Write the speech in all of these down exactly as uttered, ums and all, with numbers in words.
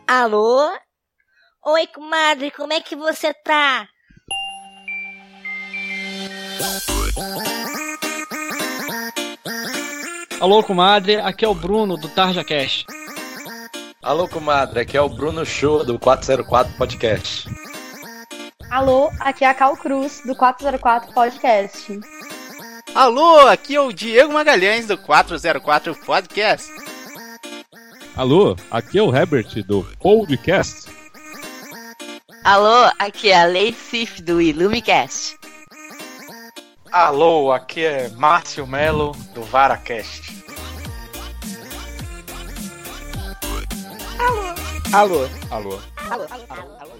Alô? Oi, comadre, como é que você tá? Alô, comadre, aqui é o Bruno do Tarja Cash. Alô, comadre, aqui é o Bruno Show do quatro zero quatro Podcast. Alô, aqui é a Cal Cruz do quatro zero quatro Podcast. Alô, aqui é o Diego Magalhães do quatro zero quatro Podcast. Alô, aqui é o Herbert do Podcast. Alô, aqui é a Lei Sif do Illumicast. Alô, aqui é Márcio Melo do Varacast. Alô. Alô. Alô. Alô. Alô. Alô. Alô.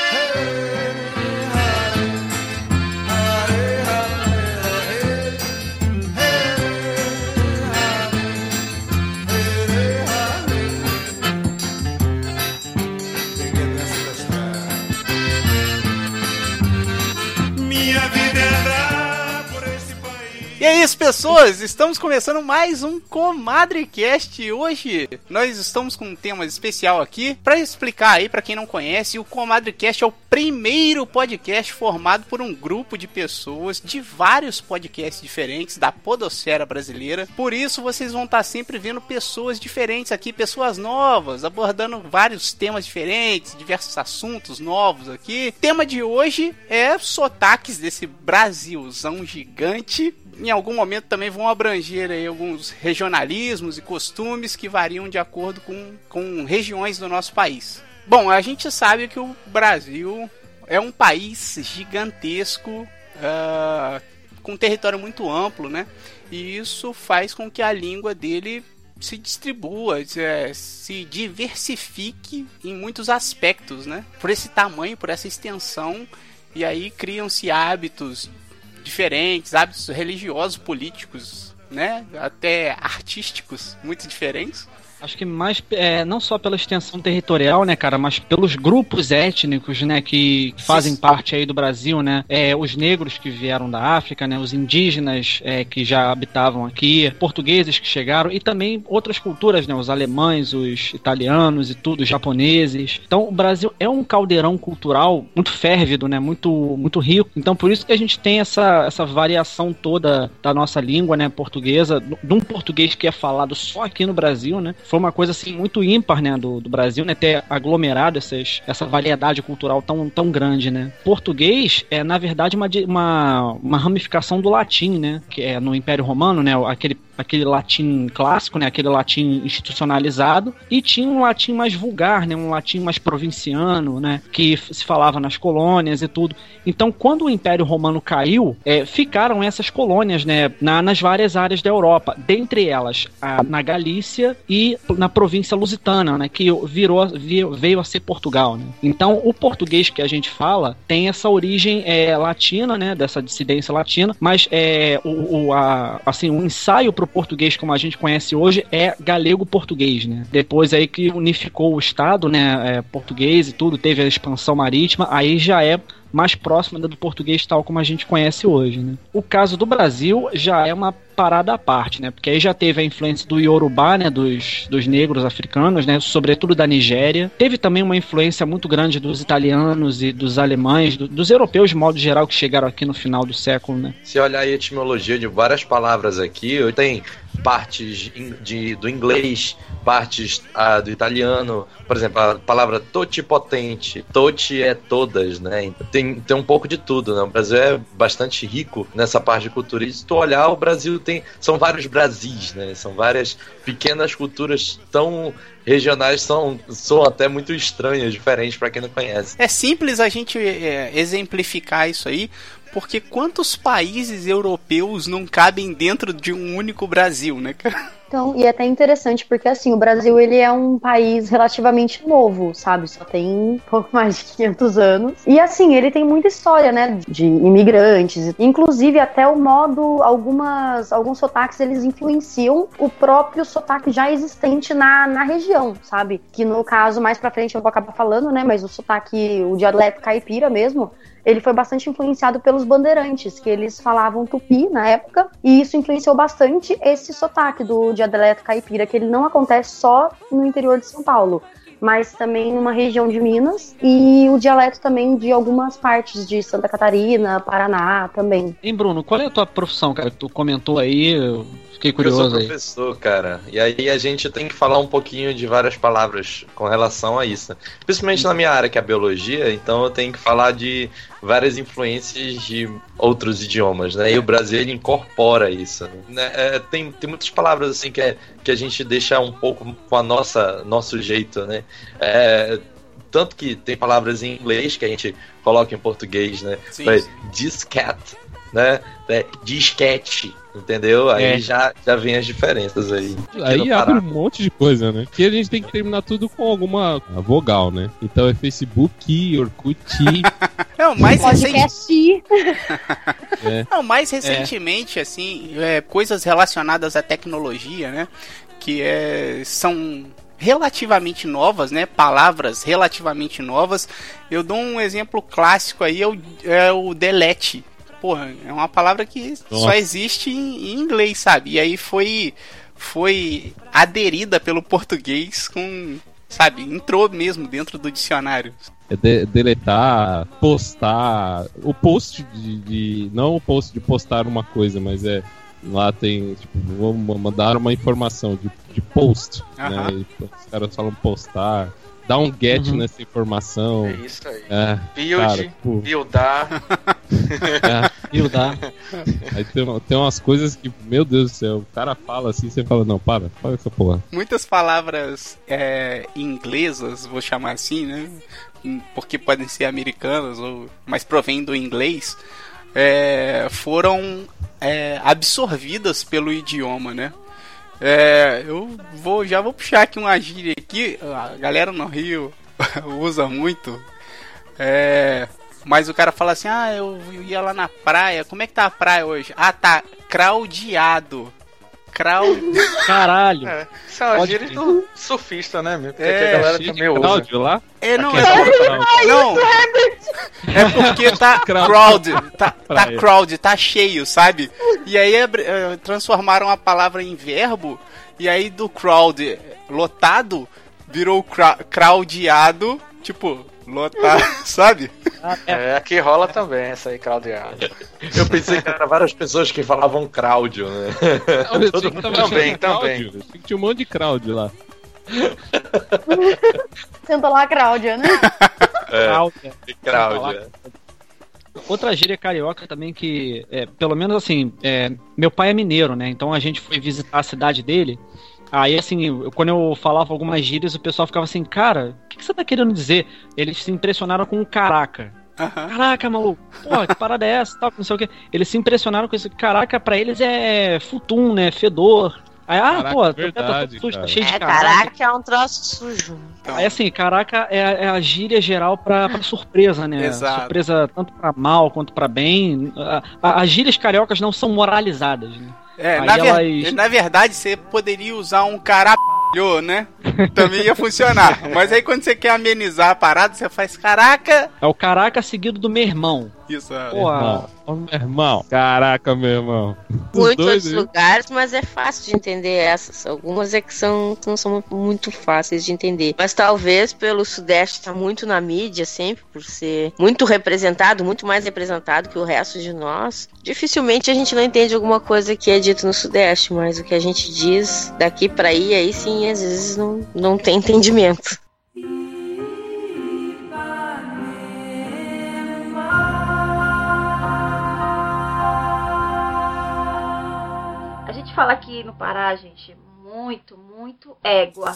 E é isso, pessoas, estamos começando mais um ComadreCast. Hoje nós estamos com um tema especial aqui para explicar aí para quem não conhece. O ComadreCast é o primeiro podcast formado por um grupo de pessoas de vários podcasts diferentes da podosfera brasileira. Por isso vocês vão estar sempre vendo pessoas diferentes aqui, pessoas novas, abordando vários temas diferentes, diversos assuntos novos aqui. O tema de hoje é sotaques desse Brasilzão gigante. Em algum momento também vão abranger aí alguns regionalismos e costumes que variam de acordo com, com regiões do nosso país. Bom, a gente sabe que o Brasil é um país gigantesco, uh, com um território muito amplo, né? E isso faz com que a língua dele se distribua, se diversifique em muitos aspectos, né? Por esse tamanho, por essa extensão, e aí criam-se hábitos diferentes, hábitos religiosos, políticos, né? Até artísticos, muito diferentes. Acho que mais, é, não só pela extensão territorial, né, cara, mas pelos grupos étnicos, né, que fazem Sim. parte aí do Brasil, né, é, os negros que vieram da África, né, os indígenas é, que já habitavam aqui, portugueses que chegaram e também outras culturas, né, os alemães, os italianos e tudo, os japoneses. Então, o Brasil é um caldeirão cultural muito férvido, né, muito, muito rico. Então, por isso que a gente tem essa, essa variação toda da nossa língua, né, portuguesa, de um português que é falado só aqui no Brasil, né. Foi uma coisa assim muito ímpar, né, do, do Brasil, né, ter aglomerado essas, essa variedade cultural tão, tão grande, né. Português é, na verdade, uma, uma, uma ramificação do latim, né, que é no Império Romano, né, aquele, aquele latim clássico, né, aquele latim institucionalizado, e tinha um latim mais vulgar, né, um latim mais provinciano, né, que se falava nas colônias e tudo. Então, quando o Império Romano caiu, é, ficaram essas colônias, né, na, nas várias áreas da Europa, dentre elas a, na Galícia e na província lusitana, né, que virou, veio a ser Portugal, né. Então, o português que a gente fala tem essa origem é, latina, né, dessa dissidência latina, mas é, o, o, a, assim, o ensaio para o português como a gente conhece hoje é galego-português, né. Depois aí que unificou o estado, né, é, português e tudo, teve a expansão marítima, aí já é mais próxima do português tal como a gente conhece hoje, né. O caso do Brasil já é uma parada à parte, né, porque aí já teve a influência do Yorubá, né, dos, dos negros africanos, né, sobretudo da Nigéria. Teve também uma influência muito grande dos italianos e dos alemães, do, dos europeus de modo geral que chegaram aqui no final do século, né. Se olhar a etimologia de várias palavras aqui, tem partes de, do inglês, partes ah, do italiano, por exemplo, a palavra totipotente, toti é todas, né, tem, tem um pouco de tudo, né, o Brasil é bastante rico nessa parte de cultura, e se tu olhar, o Brasil tem, são vários Brasis, né, são várias pequenas culturas tão regionais, são, são até muito estranhas, diferentes para quem não conhece. É simples a gente é, exemplificar isso aí, porque quantos países europeus não cabem dentro de um único Brasil, né, cara? Então, e é até interessante, porque assim, o Brasil, ele é um país relativamente novo, sabe? Só tem um pouco mais de quinhentos anos. E assim, ele tem muita história, né, de imigrantes. Inclusive, até o modo, algumas, alguns sotaques, eles influenciam o próprio sotaque já existente na, na região, sabe? Que no caso, mais pra frente eu vou acabar falando, né, mas o sotaque, o dialeto caipira mesmo, ele foi bastante influenciado pelos bandeirantes, que eles falavam tupi na época, e isso influenciou bastante esse sotaque do dialeto caipira, que ele não acontece só no interior de São Paulo, mas também uma região de Minas e o dialeto também de algumas partes de Santa Catarina, Paraná também. Hein, Bruno, qual é a tua profissão, cara? Tu comentou aí, eu fiquei curioso aí. Eu sou professor, aí. cara, e aí a gente tem que falar um pouquinho de várias palavras com relação a isso, né? Principalmente na minha área, que é a biologia, então eu tenho que falar de várias influências de outros idiomas, né? E o Brasil, ele incorpora isso, né? É, tem, tem muitas palavras, assim, que, é, que a gente deixa um pouco com a nossa nosso jeito, né? É, tanto que tem palavras em inglês que a gente coloca em português, né? Sim, sim. Disquete, né? É, disquete, entendeu? Aí é. já, já vem as diferenças aí. Aí abre um monte de coisa, né? Que a gente tem que terminar tudo com alguma vogal, né? Então é Facebook, Orkut. Não, mais recente... é. Não, mais recentemente, é. assim, é, coisas relacionadas à tecnologia, né? Que é, são relativamente novas, né? Palavras relativamente novas. Eu dou um exemplo clássico aí, é o, é o delete. Porra, é uma palavra que Nossa. só existe em, em inglês, sabe? E aí foi, foi aderida pelo português com, sabe, entrou mesmo dentro do dicionário. É de, deletar, postar, o post de, de... Não o post de postar uma coisa, mas é... Lá tem, tipo, vamos mandar uma informação de, de post, uh-huh. né? E os caras falam postar... Dá um get uhum. nessa informação. É isso aí. É, Build, cara, tipo... buildar. É, buildar. Aí tem, tem umas coisas que, meu Deus do céu, o cara fala assim, você fala, não, para, para essa porra. Muitas palavras é, inglesas, vou chamar assim, né? Porque podem ser americanas, ou, mas provém do inglês, é, foram é, absorvidas pelo idioma, né? É, eu vou, já vou puxar aqui uma gíria aqui, a galera no Rio usa muito, é, mas o cara fala assim, ah, eu ia lá na praia, como é que tá a praia hoje? Ah, tá craudiado. Crowd... Caralho. É, isso é uma gíria do surfista, né, meu? Porque é, a galera também usa. Cláudio lá? É, não, é, é, não, é porque tá crowd, tá, tá crowd, tá cheio, sabe? E aí é, é, transformaram a palavra em verbo, e aí do crowd lotado, virou cra- crowdeado, tipo, lotado, sabe? É, aqui rola também essa aí, crowdeado. Eu pensei que eram várias pessoas que falavam Cláudio, né? Não, Todo mundo também, também. Tinha que ter um monte de crowd lá. Senta lá, Cláudia, né? É, Cláudia. Outra gíria carioca também que, é, pelo menos assim, é, meu pai é mineiro, né? Então a gente foi visitar a cidade dele. Aí, assim, eu, quando eu falava algumas gírias, o pessoal ficava assim, cara, o que, que você tá querendo dizer? Eles se impressionaram com o caraca. Uhum. Caraca, maluco, pô, que parada é essa? Tal, não sei o que. Eles se impressionaram com isso. Caraca, pra eles é futum, né? Fedor. Aí, ah, caraca, pô, verdade, tá, sujo, tá É, cheio de caraca, caraca. é um troço sujo. Aí, assim, caraca é, é a gíria geral pra, pra surpresa, né? Exato. Surpresa tanto pra mal quanto pra bem. A, a, as gírias cariocas não são moralizadas, né? É, Aí na, ver- elas... na verdade, você poderia usar um caralho, né? Também ia funcionar. Mas aí quando você quer amenizar a parada, você faz caraca. É o caraca seguido do meu irmão. Isso, é. Pô, Irmão. Ô, meu irmão. Caraca, meu irmão. Os Muitos dois, outros viu? lugares, mas é fácil de entender essas. Algumas é que são, não são muito fáceis de entender. Mas talvez pelo Sudeste estar tá muito na mídia sempre, por ser muito representado, muito mais representado que o resto de nós, dificilmente a gente não entende alguma coisa que é dito no Sudeste, mas o que a gente diz daqui pra aí, aí sim, às vezes não, não tem entendimento. A gente fala aqui no Pará, gente, muito, muito égua.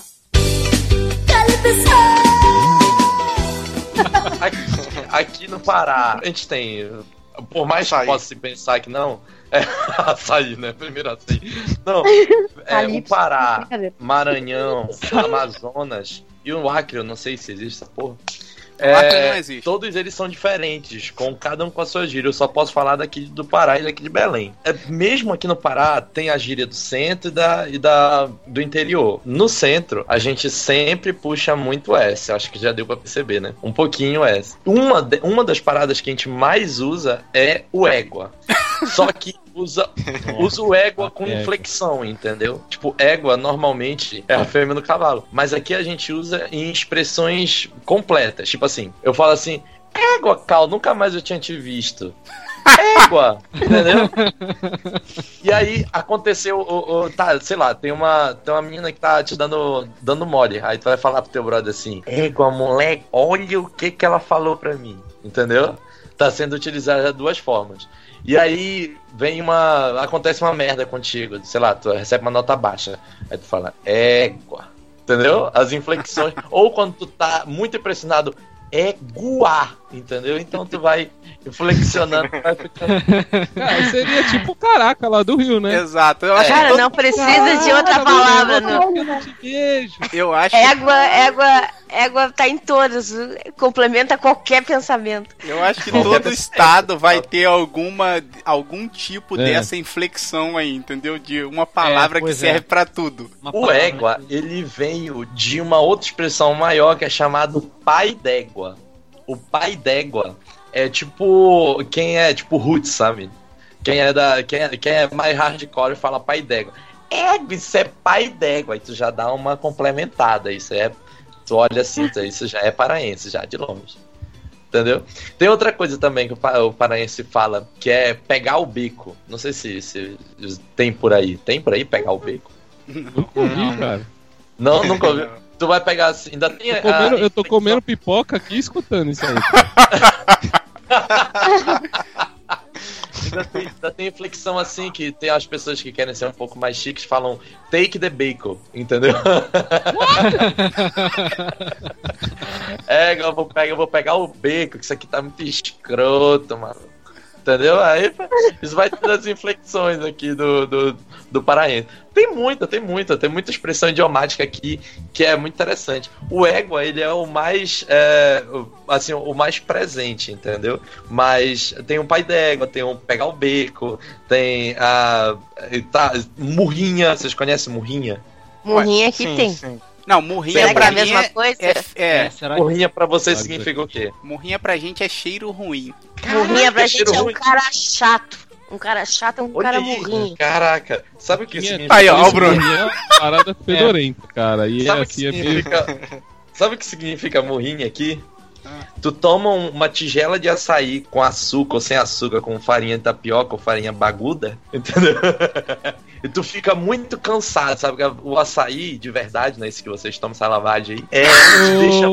Aqui, aqui no Pará, a gente tem, por mais que Açaí. possa se pensar que não, é açaí, né? Primeiro açaí. Não, é, o Pará, Maranhão, Amazonas e o Acre, eu não sei se existe essa porra. O Acre não existe. Todos eles são diferentes, com cada um com a sua gíria. Eu só posso falar daqui do Pará e daqui de Belém. É, mesmo aqui no Pará, tem a gíria do centro e, da, e da, do interior. No centro, a gente sempre puxa muito S. Acho que já deu pra perceber, né? Um pouquinho S. Uma, de, uma das paradas que a gente mais usa é o égua. Só que usa, usa o égua com Égua. inflexão, entendeu? Tipo, égua normalmente é a fêmea do cavalo. Mas aqui a gente usa em expressões completas. Tipo assim, eu falo assim, égua, Cal, nunca mais eu tinha te visto. Égua, entendeu? E aí aconteceu, o, o, tá, sei lá, tem uma, tem uma menina que tá te dando, dando mole. Aí tu vai falar pro teu brother assim, égua, moleque, olha o que que ela falou pra mim, entendeu? Tá sendo utilizada de duas formas. E aí vem uma, acontece uma merda contigo, sei lá, tu recebe uma nota baixa. Aí tu fala, égua, entendeu? As inflexões. Ou quando tu tá muito impressionado, égua, entendeu? Então tu vai flexionando, vai ficando... Cara, seria tipo caraca lá do Rio, né? Exato. Eu acho Cara, que todo... não precisa de outra palavra. Não. Eu não te vejo. Eu acho Égua, égua, égua tá em todos. Complementa qualquer pensamento. Eu acho que todo estado vai ter alguma, algum tipo É. dessa inflexão aí, entendeu? De uma palavra É, que pois serve é. pra tudo. Uma O palavra, égua, né? ele veio de uma outra expressão maior que é chamado pai d'égua. O pai d'égua é tipo quem é tipo roots, sabe? Quem é da quem é, quem é mais hardcore fala pai d'égua. Égua, isso é pai d'égua. Aí tu já dá uma complementada. Isso é, tu olha assim, isso já é paraense, já de longe. Entendeu? Tem outra coisa também que o pa- o paraense fala, que é pegar o bico. Não sei se, se tem por aí. Tem por aí pegar o bico? Nunca ouvi, cara. Não, nunca ouvi. Tu vai pegar assim, ainda tem Tô comendo- a- eu tô comendo pipoca aqui e escutando isso aí. Ainda tem, ainda tem inflexão assim, que tem as pessoas que querem ser um pouco mais chiques, falam take the bacon, entendeu? É, eu vou pegar, eu vou pegar o bacon, que isso aqui tá muito escroto, mano. Entendeu? Aí isso vai ter as inflexões aqui do, do, do paraense. Tem muita, tem muita, tem muita expressão idiomática aqui que é muito interessante. O égua, ele é o mais é, assim, o mais presente, entendeu? Mas tem um pai d'égua, tem um pegar o beco, tem a tá, murrinha, vocês conhecem murrinha? Murrinha aqui Sim, tem. sim. Não, murrinha Será que é pra a mim mesma é, coisa? é, é, É, será que... Murrinha pra você Pode significa o quê? murrinha pra gente é cheiro ruim. Murrinha pra cheiro gente é um ruim. cara chato. Um cara chato é um Olha cara aí, murrinho. caraca, sabe o que Murrinha- significa? Aí, ó, Isso o Bruno. aí é uma parada fedorenta, cara. E é Sabe o que assim, é meio... significa? Sabe o que significa murrinha aqui? Tu toma um- uma tigela de açaí com açúcar ou sem açúcar, com farinha de tapioca ou farinha baguda, entendeu? E tu fica muito cansado, sabe? O açaí, de verdade, né? Esse que vocês tomam, essa lavagem aí, é, te deixa...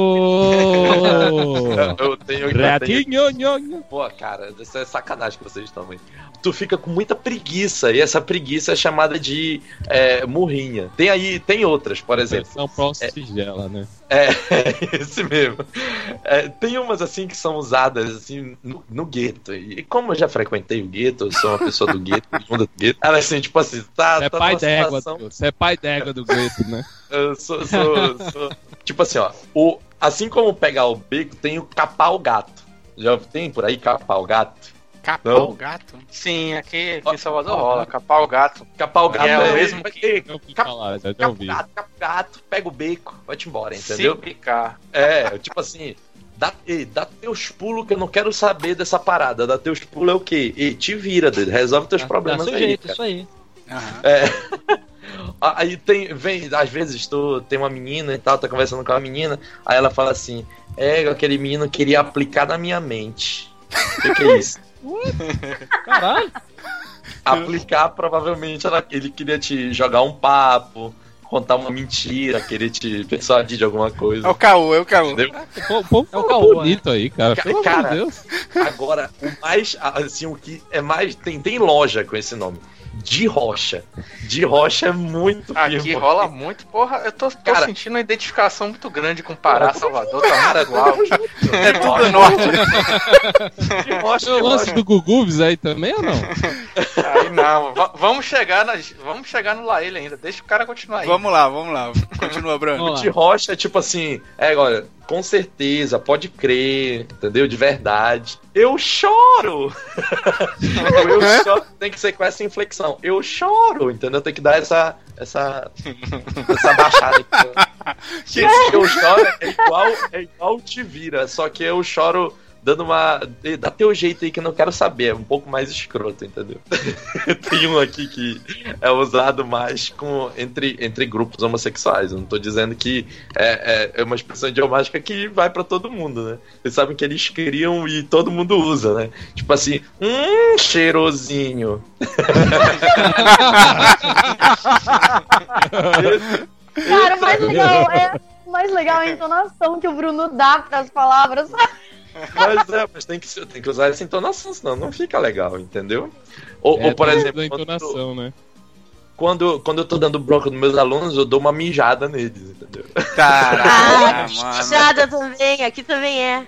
Oh! Eu tenho, eu tenho... Ratinho, nho, nho. Pô, cara, isso é sacanagem que vocês tomam aí. Tu fica com muita preguiça, e essa preguiça é chamada de é, murrinha. Tem aí, tem outras, por exemplo. Versão pró-tigela, né? É, esse mesmo. É, tem umas assim que são usadas assim no, no gueto. E como eu já frequentei o gueto, eu sou uma pessoa do gueto, mundo do gueto. Ela assim, tipo assim, tá, Você é tá pai numa d'égua, situação- do- você é pai d'égua do Gueto, né? Eu sou, sou, sou- tipo assim, ó. O, assim como pegar o beco, tem o capar o gato. Já tem por aí capar o gato? Capar Não. o gato? Sim, aqui, aqui em Salvador rola. Capar o gato. Capar o gato É o é mesmo vai que- ter- Já ouvi Cap- falar, já, já Capa o ouvi. gato, capa o gato, pega o beco, vai-te embora, entendeu? Se picar. É, tipo assim, dá, ei, dá teus pulos que eu não quero saber dessa parada. Dá teus pulos é o quê? E te vira, doido, resolve teus problemas Dá seu aí, jeito, cara. isso aí. Aham. É. Aí tem, vem, às vezes tu tem uma menina e tal, tá conversando com uma menina, aí ela fala assim, é, aquele menino queria aplicar na minha mente. O que, que é isso? Caralho. Aplicar, provavelmente, ela, ele queria te jogar um papo, contar uma mentira, querer te persuadir de alguma É coisa. o caô, é o caô. Entendeu? O povo É o é caô, bonito aí, cara. Ca- Pelo cara, amor de Deus. Agora, o mais, assim, o que é mais, tem, tem loja com esse nome. De rocha. De rocha é muito Aqui firme. rola muito, porra. Eu tô, tô Cara- sentindo uma identificação muito grande com Pará, Salvador. Tá Cara, muito alto. É tudo norte. De rocha, O de lance rocha. do Guguves aí também ou não? Aí não. Va- vamos chegar nas, vamos chegar no Laíle ainda. Deixa o cara continuar aí. Vamos lá, vamos lá. Continua, Bruno. Vamos lá. De rocha é tipo assim, é, olha, com certeza, pode crer, entendeu? De verdade. Eu choro! eu choro. Tem que ser com essa inflexão. Eu choro, entendeu? Tem que dar essa. Essa. Essa baixada aqui. Que- Eu choro é igual, é igual te vira, só que eu choro dando uma... Dá teu jeito aí que eu não quero saber, é um pouco mais escroto, entendeu? Tem um aqui que é usado mais com, entre, entre grupos homossexuais. Eu não tô dizendo que é, é, é uma expressão idiomática que vai pra todo mundo, né? Vocês sabem que eles criam e todo mundo usa, né? Tipo assim, hum, cheirosinho. Cara, o mais legal é, o mais legal é a entonação que o Bruno dá pras palavras. Mas é, mas tem que, tem que usar essa entonação, senão não fica legal, entendeu? Ou, É, ou por tem exemplo, da quando, entonação, né? quando, quando eu tô dando bronca nos meus alunos, eu dou uma mijada neles, entendeu? Caraca, Ah, mano. mijada também, aqui também é.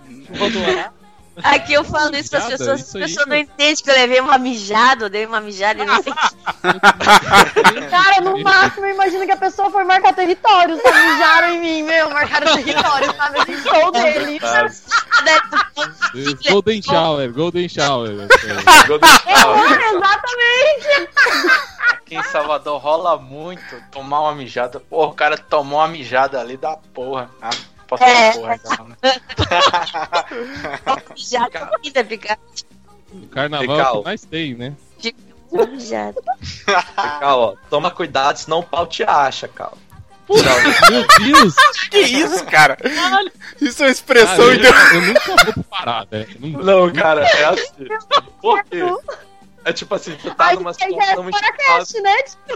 Aqui eu falo isso pras Mijada, pessoas, as isso aí, pessoas não cara. entendem que eu levei uma mijada, eu dei uma mijada e não sei. Cara, no máximo, eu imagino que a pessoa foi marcar território, sabe? Mijaram em mim, meu, marcaram território, sabe? Assim, sou dele. Golden Shower, Golden Shower. Exatamente. Aqui em Salvador rola muito tomar uma mijada. Porra, o cara tomou uma mijada ali da porra. Ah, posso É. falar porra, então, né? Mijada, vida, picante. O carnaval é o Legal. que mais tem, né? Mijada. Cal, ó, toma cuidado, senão o pau te acha, Cal. Meu Deus! Que isso, cara? Isso é uma expressão Cara, eu, idiomática. eu nunca vou parar, né? Nunca. Não, cara, é assim. Por quê? É tipo assim, tu tá Ai, numa que aí já é situação muito Paracast, né?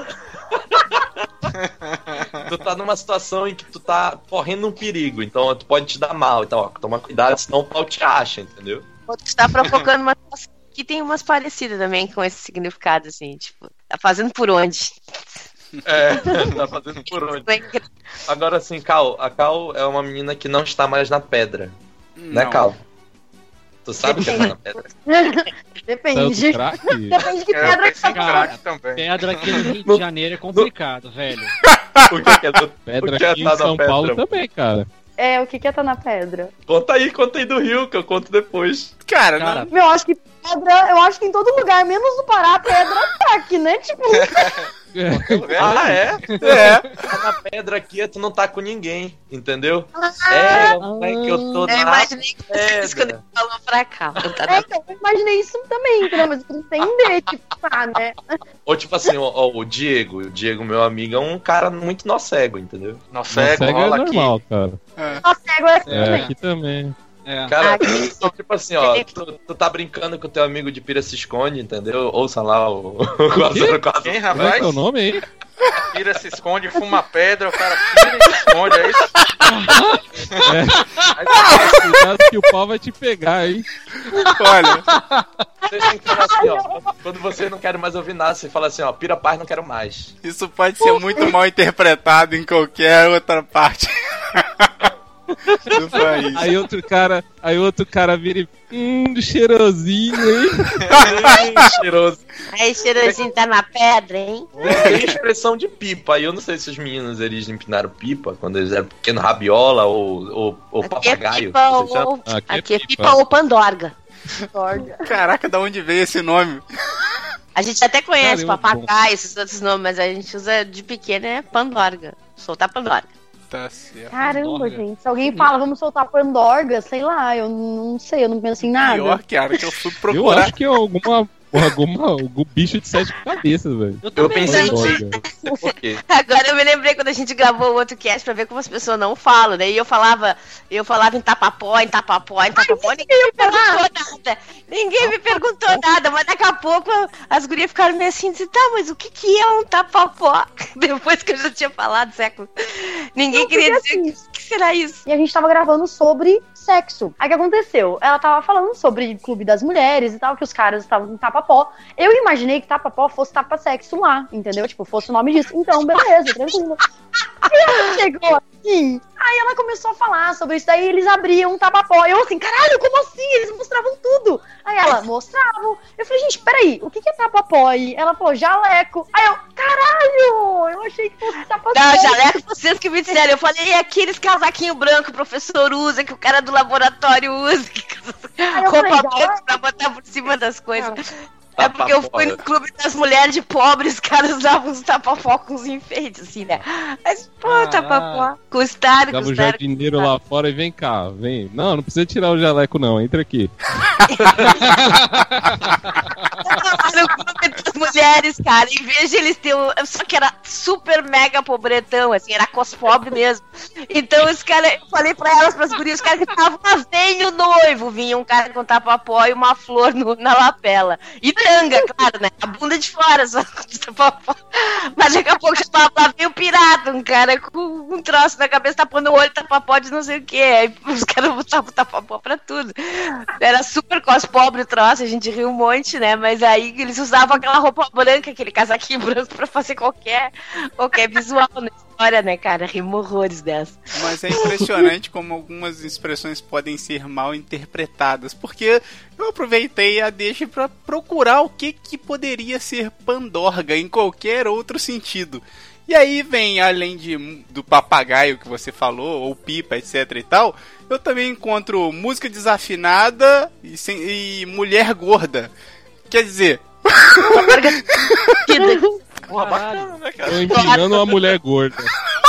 Tu tá numa situação em que tu tá correndo um perigo, então tu pode te dar mal. Então, ó, toma cuidado, senão o pau te acha, entendeu? Outro está provocando uma situação que tem umas parecidas também com esse significado, assim, tipo, tá fazendo por onde? É, tá fazendo por onde. Agora sim, Cal, a Cal é uma menina que não está mais na pedra. Né, Não. Cal? Tu sabe que tá na pedra? Depende. Tanto craque. Depende de que É, pedra tem que tá sim falando. craque também. Pedra aqui no Rio de Janeiro é complicado, velho. O que que é, tu, Pedra o que é aqui tá em na São pedra? Paulo também, cara. É, o que que é tá na pedra? Conta aí, conta aí do Rio, que eu conto depois. Cara, Cara, não- Meu, eu acho que pedra, eu acho que em todo lugar, menos no Pará, pedra tá aqui, né? Tipo, Ah, é? é. Tá na pedra aqui, tu não tá com ninguém, entendeu? É, como é que eu tô Eu na imaginei que você disse quando pedra. ele falou pra cá. é, então, eu imaginei isso também, entendeu? Mas eu queria entender, tipo, tá, né? Ou tipo assim, ó, ó, o Diego, o Diego, meu amigo, é um cara muito nó cego, entendeu? Nossa, Não, é, cego é rola aqui. normal, cara. Só cego é aqui É, também. aqui também. É. Cara, Ah, que- então, tipo assim, ó, tu, tu tá brincando com o teu amigo de Pira se esconde, entendeu? Ouça lá o quatro zero quatro. Quem, Como é rapaz? que é o nome aí? Tira, se esconde, fuma pedra, o cara tira e se esconde, é isso? É. Cuidado que o pau vai te pegar, hein? Olha, Você tem que falar assim, ó, quando você não quer mais ouvir nada, você fala assim, ó, Pira paz, não quero mais. isso pode ser muito mal interpretado em qualquer outra parte do país. Aí outro cara, aí outro cara vira e. Hum, cheirosinho, hein? Cheiroso. Aí, cheirosinho tá na pedra, hein? Tem expressão de pipa, aí eu não sei se os meninos eles empinaram pipa quando eles eram pequeno, rabiola ou, ou, ou Aqui é papagaio. pipa vocês chamam? ou... Aqui é Aqui é pipa. pipa ou pandorga. Caraca, da onde veio esse nome? A gente até conhece Cara, eu- papagaio, esses outros nomes, mas a gente usa de pequeno é pandorga. Soltar pandorga. Tá certo. Caramba, Pandorga. gente. Se alguém fala, vamos soltar pandorga, sei lá, eu não sei, eu não penso em nada. Pior, cara, que eu fui Eu procurar. acho que é alguma, alguma, algum bicho de sete cabeças, velho. Eu Eu também, pensei velho. em Pandorga. não sei por quê. Agora eu me lembrei quando a gente gravou o outro cast pra ver como as pessoas não falam, né? E eu falava, eu falava em tapapó, em tapapó, em tapapó, ninguém me perguntou nada. Ninguém me perguntou nada, mas daqui a pouco as gurias ficaram meio assim, disse, tá, mas o que que é um tapapó? Depois que eu já tinha falado, século. Ninguém Não, queria porque dizer assim, o que será isso. E a gente tava gravando sobre sexo. Aí o que aconteceu? Ela tava falando sobre Clube das Mulheres e tal, que os caras estavam em tapapó. Eu imaginei que tapapó fosse tapa-sexo lá, entendeu? Tipo, fosse o nome disso. Então, beleza, tranquilo. Aí ela chegou aqui, aí ela começou a falar sobre isso, daí eles abriam um tapapó. Eu assim, caralho, como assim? Eles mostravam tudo. Aí ela, mostravam. Eu falei, gente, peraí, o que que é tapapó aí? Ela falou, jaleco. Aí eu, caralho, eu achei que fosse tapa-sexo. Não, jaleco, vocês que me disseram. Eu falei, e aqueles casaquinho branco que o professor usa, que o cara do laboratório usa, que Aí eu roupa falei, branca jaleco. pra botar por cima das coisas. É porque eu fui no clube das mulheres de pobres, os caras usavam os tapa-pó com os enfeites, assim, né? Mas, pô, Ah. tapa-pó. Custaram, Tava o custaram. jardineiro lá fora e vem cá, vem. Não, não precisa tirar o jaleco não, entra aqui. No clube das mulheres, cara, em vez de eles terem. Só que era super mega pobretão, assim, era cos pobre mesmo. Então os caras, eu falei pra elas, pras gurias, os caras que estavam, vem o noivo, vinha um cara com tapa-pó e uma flor no, na lapela. E tanga, claro, né? A bunda de fora, só com tapa-pó. Mas daqui a pouco chamava, lá veio o pirata, um cara com um troço na cabeça, tapando o olho, tapa-pó de não sei o que. Aí os caras botavam tapa-pó pra tudo. Era super cos pobre o troço, a gente riu um monte, né? Mas aí eles usavam aquela roupa branca, aquele casaquinho branco pra fazer qualquer, qualquer visual na história, né, cara? Rimo horrores dessa. Mas é impressionante como algumas expressões podem ser mal interpretadas, porque eu aproveitei a deixa pra procurar o que, que poderia ser pandorga em qualquer outro sentido. E aí vem, além de, do papagaio que você falou, ou pipa, etc e tal, eu também encontro música desafinada e, sem, e mulher gorda. Quer dizer... Porra, bacana, né, cara? Tô empinando uma mulher gorda.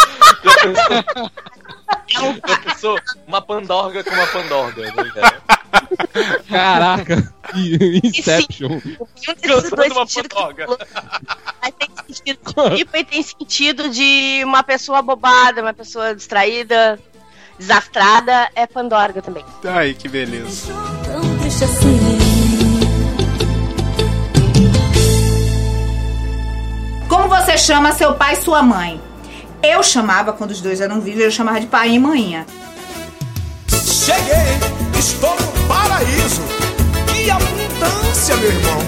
Já pensou? Uma pandorga com uma pandorga, né, cara? Caraca, Inception. Cantando uma pandorga. Mas tem sentido de pipa e tem sentido de uma pessoa bobada, uma pessoa distraída, desastrada, é pandorga também. Ai, que beleza. Tão triste assim. Como você chama seu pai e sua mãe? Eu chamava, quando os dois eram vivos, eu chamava de pai e manhinha. Cheguei, estou no paraíso. Que abundância, meu irmão.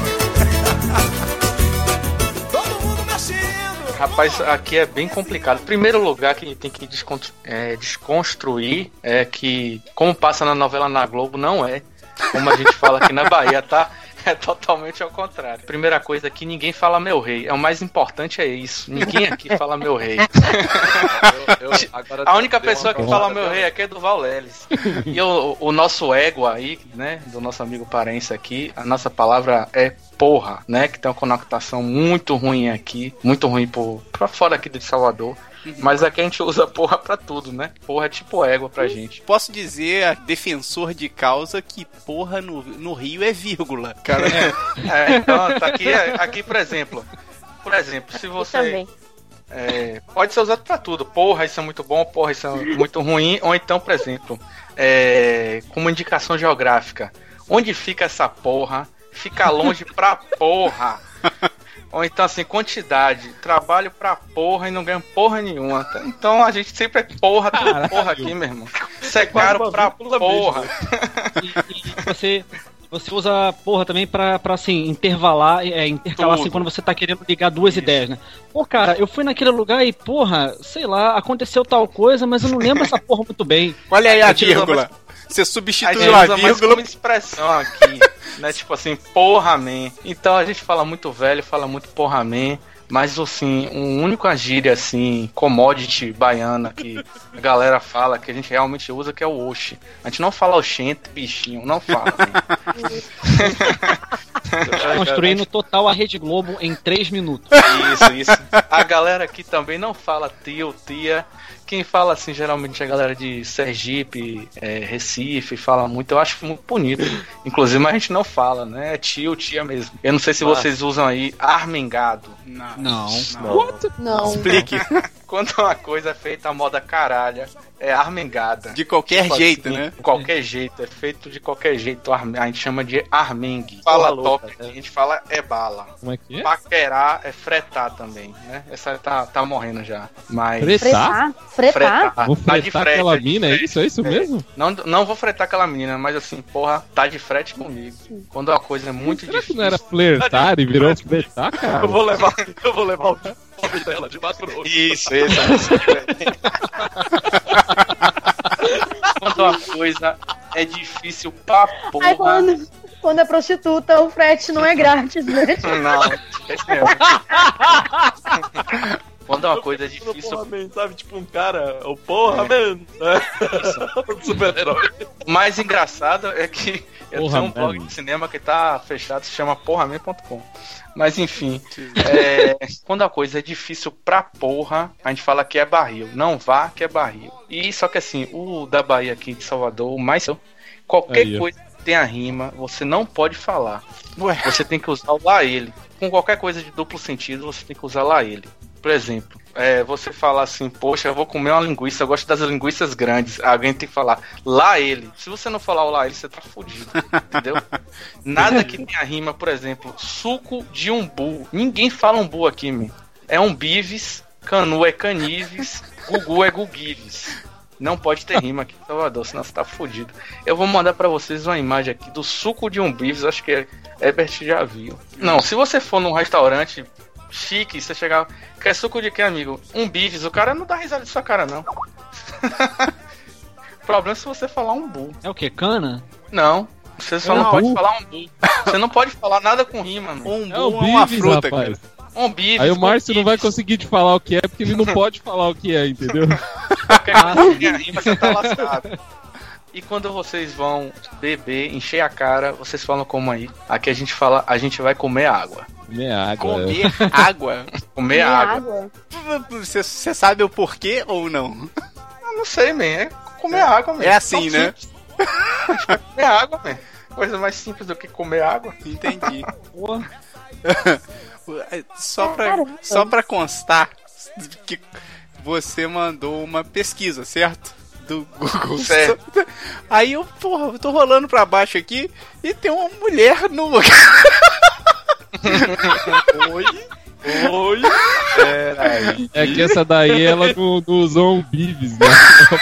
Todo mundo mexendo. Rapaz, aqui é bem complicado. Primeiro lugar que tem que desconstru- é, desconstruir é que, como passa na novela na Globo, não é como a gente fala aqui na Bahia, tá? É totalmente ao contrário. Primeira coisa aqui, ninguém fala meu rei. É o mais importante é isso. Ninguém aqui fala meu rei. Eu, eu, agora A única deu pessoa uma que fala conta, meu cara. rei aqui é Duval Leles. E o, o nosso ego aí, né, do nosso amigo paraense aqui, a nossa palavra é porra, né, que tem uma conotação muito ruim aqui, muito ruim por, pra fora aqui de Salvador. Mas aqui a gente usa porra pra tudo, né? Porra é tipo égua pra gente. Posso dizer, defensor de causa, que porra no, no Rio é vírgula. Cara, É, então, tá aqui, aqui, por exemplo. Por exemplo, se Eu você. também. É, pode ser usado pra tudo. Porra, isso é muito bom, porra, isso é muito ruim. Ou então, por exemplo, é, como indicação geográfica. Onde fica essa porra? Fica longe pra porra. Ou então, assim, quantidade. Trabalho pra porra e não ganho porra nenhuma. Então a gente sempre é porra, tudo porra aqui, meu irmão. Isso é caro pra porra. E, e você, você usa porra também pra, pra assim, intervalar, é, intercalar Tudo. assim, quando você tá querendo ligar duas ideias, né? Pô, cara, eu fui naquele lugar e, porra, sei lá, aconteceu tal coisa, mas eu não lembro essa porra muito bem. olha aí a A gente usa vírgula. mais- Você A substituiu gente a usa mais vírgula. como expressão aqui, né? Tipo assim, porra, man. Então a gente fala muito velho, fala muito porra, man. Mas, assim, um único gíria, assim, commodity baiana que a galera fala, que a gente realmente usa, que é o oxe. A gente não fala oxente, bichinho, não fala. Construindo total a Rede Globo em três minutos. Isso, isso. A galera aqui também não fala tio, tia. Quem fala assim, geralmente é a galera de Sergipe, é, Recife, fala muito. Eu acho muito bonito. Inclusive, mas a gente não fala, né? É tio, tia mesmo. Eu não sei se Nossa. vocês usam aí armengado. Não. Não. Não. Não. Explique. Quando uma coisa é feita à moda caralha, é armengada. De qualquer Tipo jeito, assim, né? De qualquer jeito, é feito de qualquer jeito. arme- A gente chama de armengue. Fala Porra louca, top, né? a gente fala é bala. Como é que é? Paquerar é fretar também, né? Essa tá, tá morrendo já. Mas. Fretar? Fretar? Fretar? Vou Tá de fretar frete, aquela é de mina, é frete. isso? É isso mesmo? Não, não vou fretar aquela menina, mas assim, porra, tá de frete comigo. Quando a coisa é muito Será que difícil. não era flertar e virou fretar, cara? Eu vou levar, eu vou levar o pobre dela de baixo pro outro. Isso, isso. isso. Quando a coisa é difícil pra porra. Ai, quando, quando é prostituta, o frete não é grátis, né? Não, esse mesmo. Quando uma coisa é difícil. Porra, man, sabe? Tipo um cara, o porra, man. Super-herói. O mais engraçado é que eu Porra, tenho um blog de cinema que tá fechado, se chama porraman ponto com. Mas enfim, é, quando a coisa é difícil pra porra, a gente fala que é barril. Não vá que é barril. E só que assim, o da Bahia aqui de Salvador, o mais qualquer Aí, coisa que tenha rima, você não pode falar. Ué. Você tem que usar o lá ele. Com qualquer coisa de duplo sentido, você tem que usar lá ele. Por exemplo, é, você fala assim, poxa, eu vou comer uma linguiça, eu gosto das linguiças grandes. Alguém tem que falar, lá ele. Se você não falar o lá ele, você tá fudido, entendeu? Nada que tenha rima, por exemplo, suco de umbu. Ninguém fala umbu aqui, meu. É umbives, canu é canives, gugu é guguives. Não pode ter rima aqui em Salvador, senão você tá fudido. Eu vou mandar pra vocês uma imagem aqui do suco de umbives, acho que Herbert já viu. Não, se você for num restaurante chique, você chegar, quer suco de quê, amigo? Um bifes, o cara não dá risada de sua cara, não. O problema é se você falar umbu. É o que? Cana? Não, você só É não umbu? pode falar umbu. Você não pode falar nada com rima, mano. Umbu É o é uma Bives, fruta, rapaz. cara. Um bifes. Aí o Márcio não vai bifes. conseguir te falar o que é, porque ele não pode falar o que é, entendeu? Qualquer coisa que tenha rima, você tá lascado. E quando vocês vão beber, encher a cara, vocês falam como aí? Aqui a gente fala, a gente vai comer água. Comer água. Comer água. Comer água. Você você sabe o porquê ou não? Eu não sei, man. É comer água, man. É assim, Tão né? simples. A gente vai comer água, man. Coisa mais simples do que comer água. Entendi. Porra. Só pra, Caramba. só pra constar que você mandou uma pesquisa, certo? Do Google. Certo. Aí eu, porra, eu tô rolando pra baixo aqui e tem uma mulher nua. Oi? Oi? Peraí. É que essa daí ela não, não usou um Bives, né?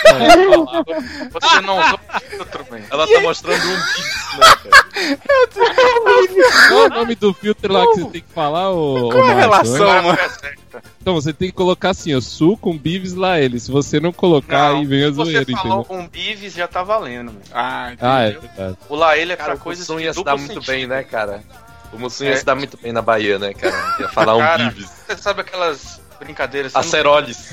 Você não usou filtro, man. Ela tá mostrando um bifes, né, cara? Qual é o nome do filtro lá que você tem que falar, ô, Qual ô a Márcio, relação, hein? mano? Então você tem que colocar assim, ó, suco, um Bives lá ele. Se você não colocar, Não, aí vem a se você zoeira, falou entendeu? um bives, já tá valendo, man. Ah, Ah, é entendeu? verdade. O lá ele é Cara, pra o coisas Mussum de ia se duplo dar muito sentido. bem, né, cara? O Mussum ia É. se dar muito bem na Bahia, né, cara? Ia falar um Cara, bifes. você sabe aquelas brincadeiras... você não- Aceroles.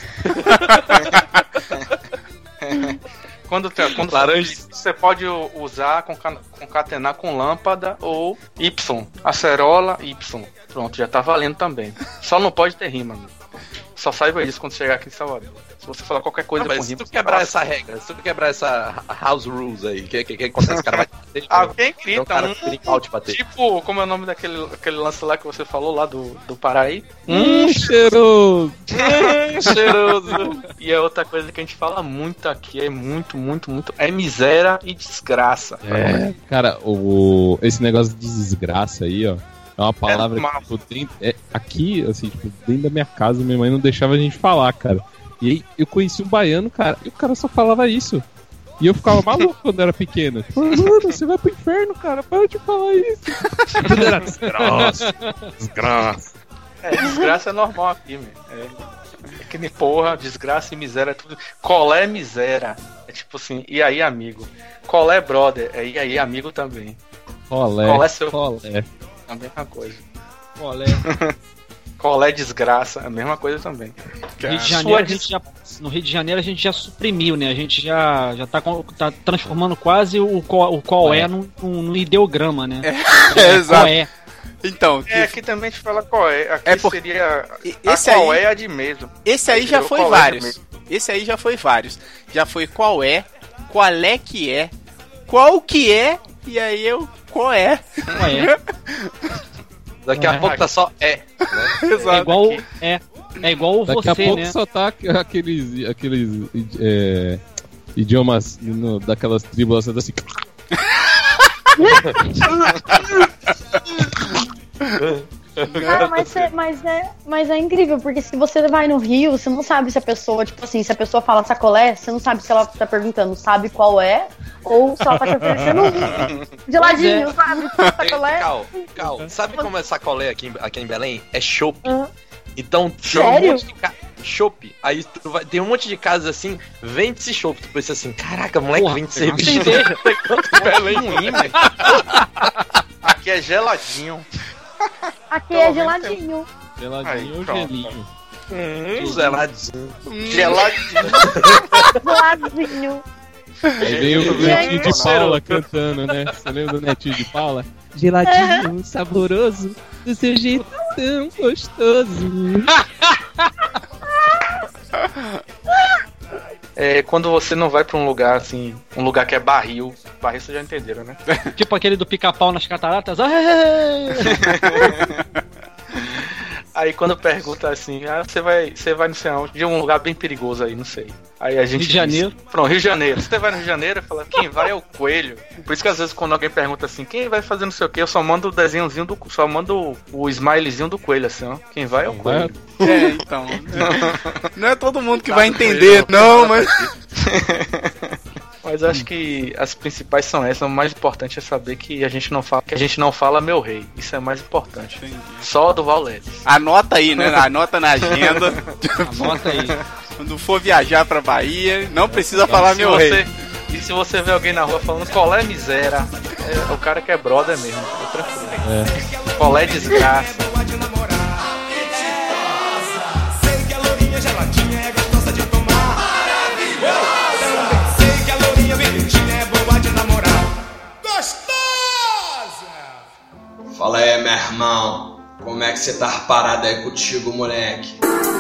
Quando, tem- quando Laranja. você pode usar, conca- concatenar com lâmpada ou Y. Acerola, Y. Pronto, já tá valendo também. Só não pode ter rima, amigo. Só saiba isso quando chegar aqui em Salvador. Se você falar qualquer coisa Ah, com mas se rima... tu quebrar essa regra, se tu quebrar essa house rules aí, o que, que, que acontece? O cara vai te bater. Alguém Então, grita o cara um... fica em pau te bater. Tipo, como é o nome daquele aquele lance lá que você falou lá do, do Paraí? Hum, cheiroso! Hum, cheiroso. E é outra coisa que a gente fala muito aqui, é muito, muito, muito, é miséria e desgraça. É, cara, o, esse negócio de desgraça aí, ó, é uma palavra normal. que, tipo, dentro, é, aqui, assim, tipo, dentro da minha casa, minha mãe não deixava a gente falar, cara. E aí eu conheci um baiano, cara, e o cara só falava isso. E eu ficava maluco quando era pequeno. Tipo, mano, você vai pro inferno, cara, para de falar isso. Tudo era desgraça, desgraça. É, desgraça é normal aqui, meu. É, é que nem porra, desgraça e miséria é tudo. Colé miséria. É tipo assim, e aí, amigo? Colé brother, é e aí, amigo também. Colé, Colé seu- colé. É a mesma coisa. Olé. Colé desgraça, é a mesma coisa também. No Rio de Sua Janeiro, a des- gente já, no Rio de Janeiro a gente já suprimiu, né? A gente já, já tá, com- tá transformando quase o qual, o qual é num, num ideograma, né? É, exato. Qual é. Então, que- É, aqui também a gente fala qual é. Aqui É por- seria. E- A esse qual aí- é a de mesmo. esse aí já Eu- foi qual é vários. mesmo? Esse aí já foi vários. Já foi qual é, qual é que é, qual que é, e aí eu, qual é. Qual é? Daqui a É. pouco tá só é. É igual, é, é igual Daqui você, a pouco né? só tá aqu- aqueles, aqueles é, idiomas no, daquelas tribos assim. Cara, mas é, mas, é, mas é incrível, porque se você vai no Rio, você não sabe se a pessoa, tipo assim, se a pessoa fala sacolé, você não sabe se ela tá perguntando, sabe qual é, ou se ela tá te oferecendo um geladinho, sabe? Sacolé. Cal, Cal, sabe como é sacolé aqui, em- aqui em Belém? É chopp. Ah. Então, tem Sério? um monte de ca... chopp. Aí tu vai... tem um monte de casas assim, vende esse chopp. Tu pensa assim, caraca, moleque, Porra, vende pegar uma cerveja. Belém ruim, velho. Aqui é geladinho. Aqui Pelo é menos geladinho. Geladinho Aí, ou pronto. gelinho. Hum, geladinho. Geladinho. Geladinho. Aí veio o Netinho de Paula cantando, né? Você lembra do Netinho de Paula? Geladinho, saboroso, do seu jeito tão gostoso. É quando você não vai pra um lugar assim, um lugar que é barril. Barril vocês já entenderam, né? Tipo aquele do pica-pau nas cataratas. Aí quando pergunta assim, ah, você vai, você vai não sei aonde, de um lugar bem perigoso aí, não sei. Aí a gente Rio de Janeiro. Diz, pronto, Rio de Janeiro. Você vai no Rio de Janeiro, fala, quem vai é o coelho. Por isso que às vezes quando alguém pergunta assim, quem vai fazer não sei o que, eu só mando o desenhozinho do, só mando o smilezinho do coelho assim, ó. Quem vai é o coelho. É, então. Não é todo mundo que vai entender, não, mas Mas acho que as principais são essas. O mais importante é saber que a gente não fala, que a gente não fala meu rei. Isso é mais importante. Entendi. Só do Valete. Anota aí, né? Anota na agenda. Anota aí. Quando for viajar pra Bahia, não precisa Então, falar meu você, rei. E se você vê alguém na rua falando colé miséria, é o cara que é brother mesmo. É tranquilo. É. Colé desgraça. Sei que a lourinha geladinha é gostosa de tomar. Maravilhosa! Sei que a lourinha verdinha é boa de namorar. Gostosa! Fala aí, meu irmão. Como é que você tá parado aí contigo, moleque?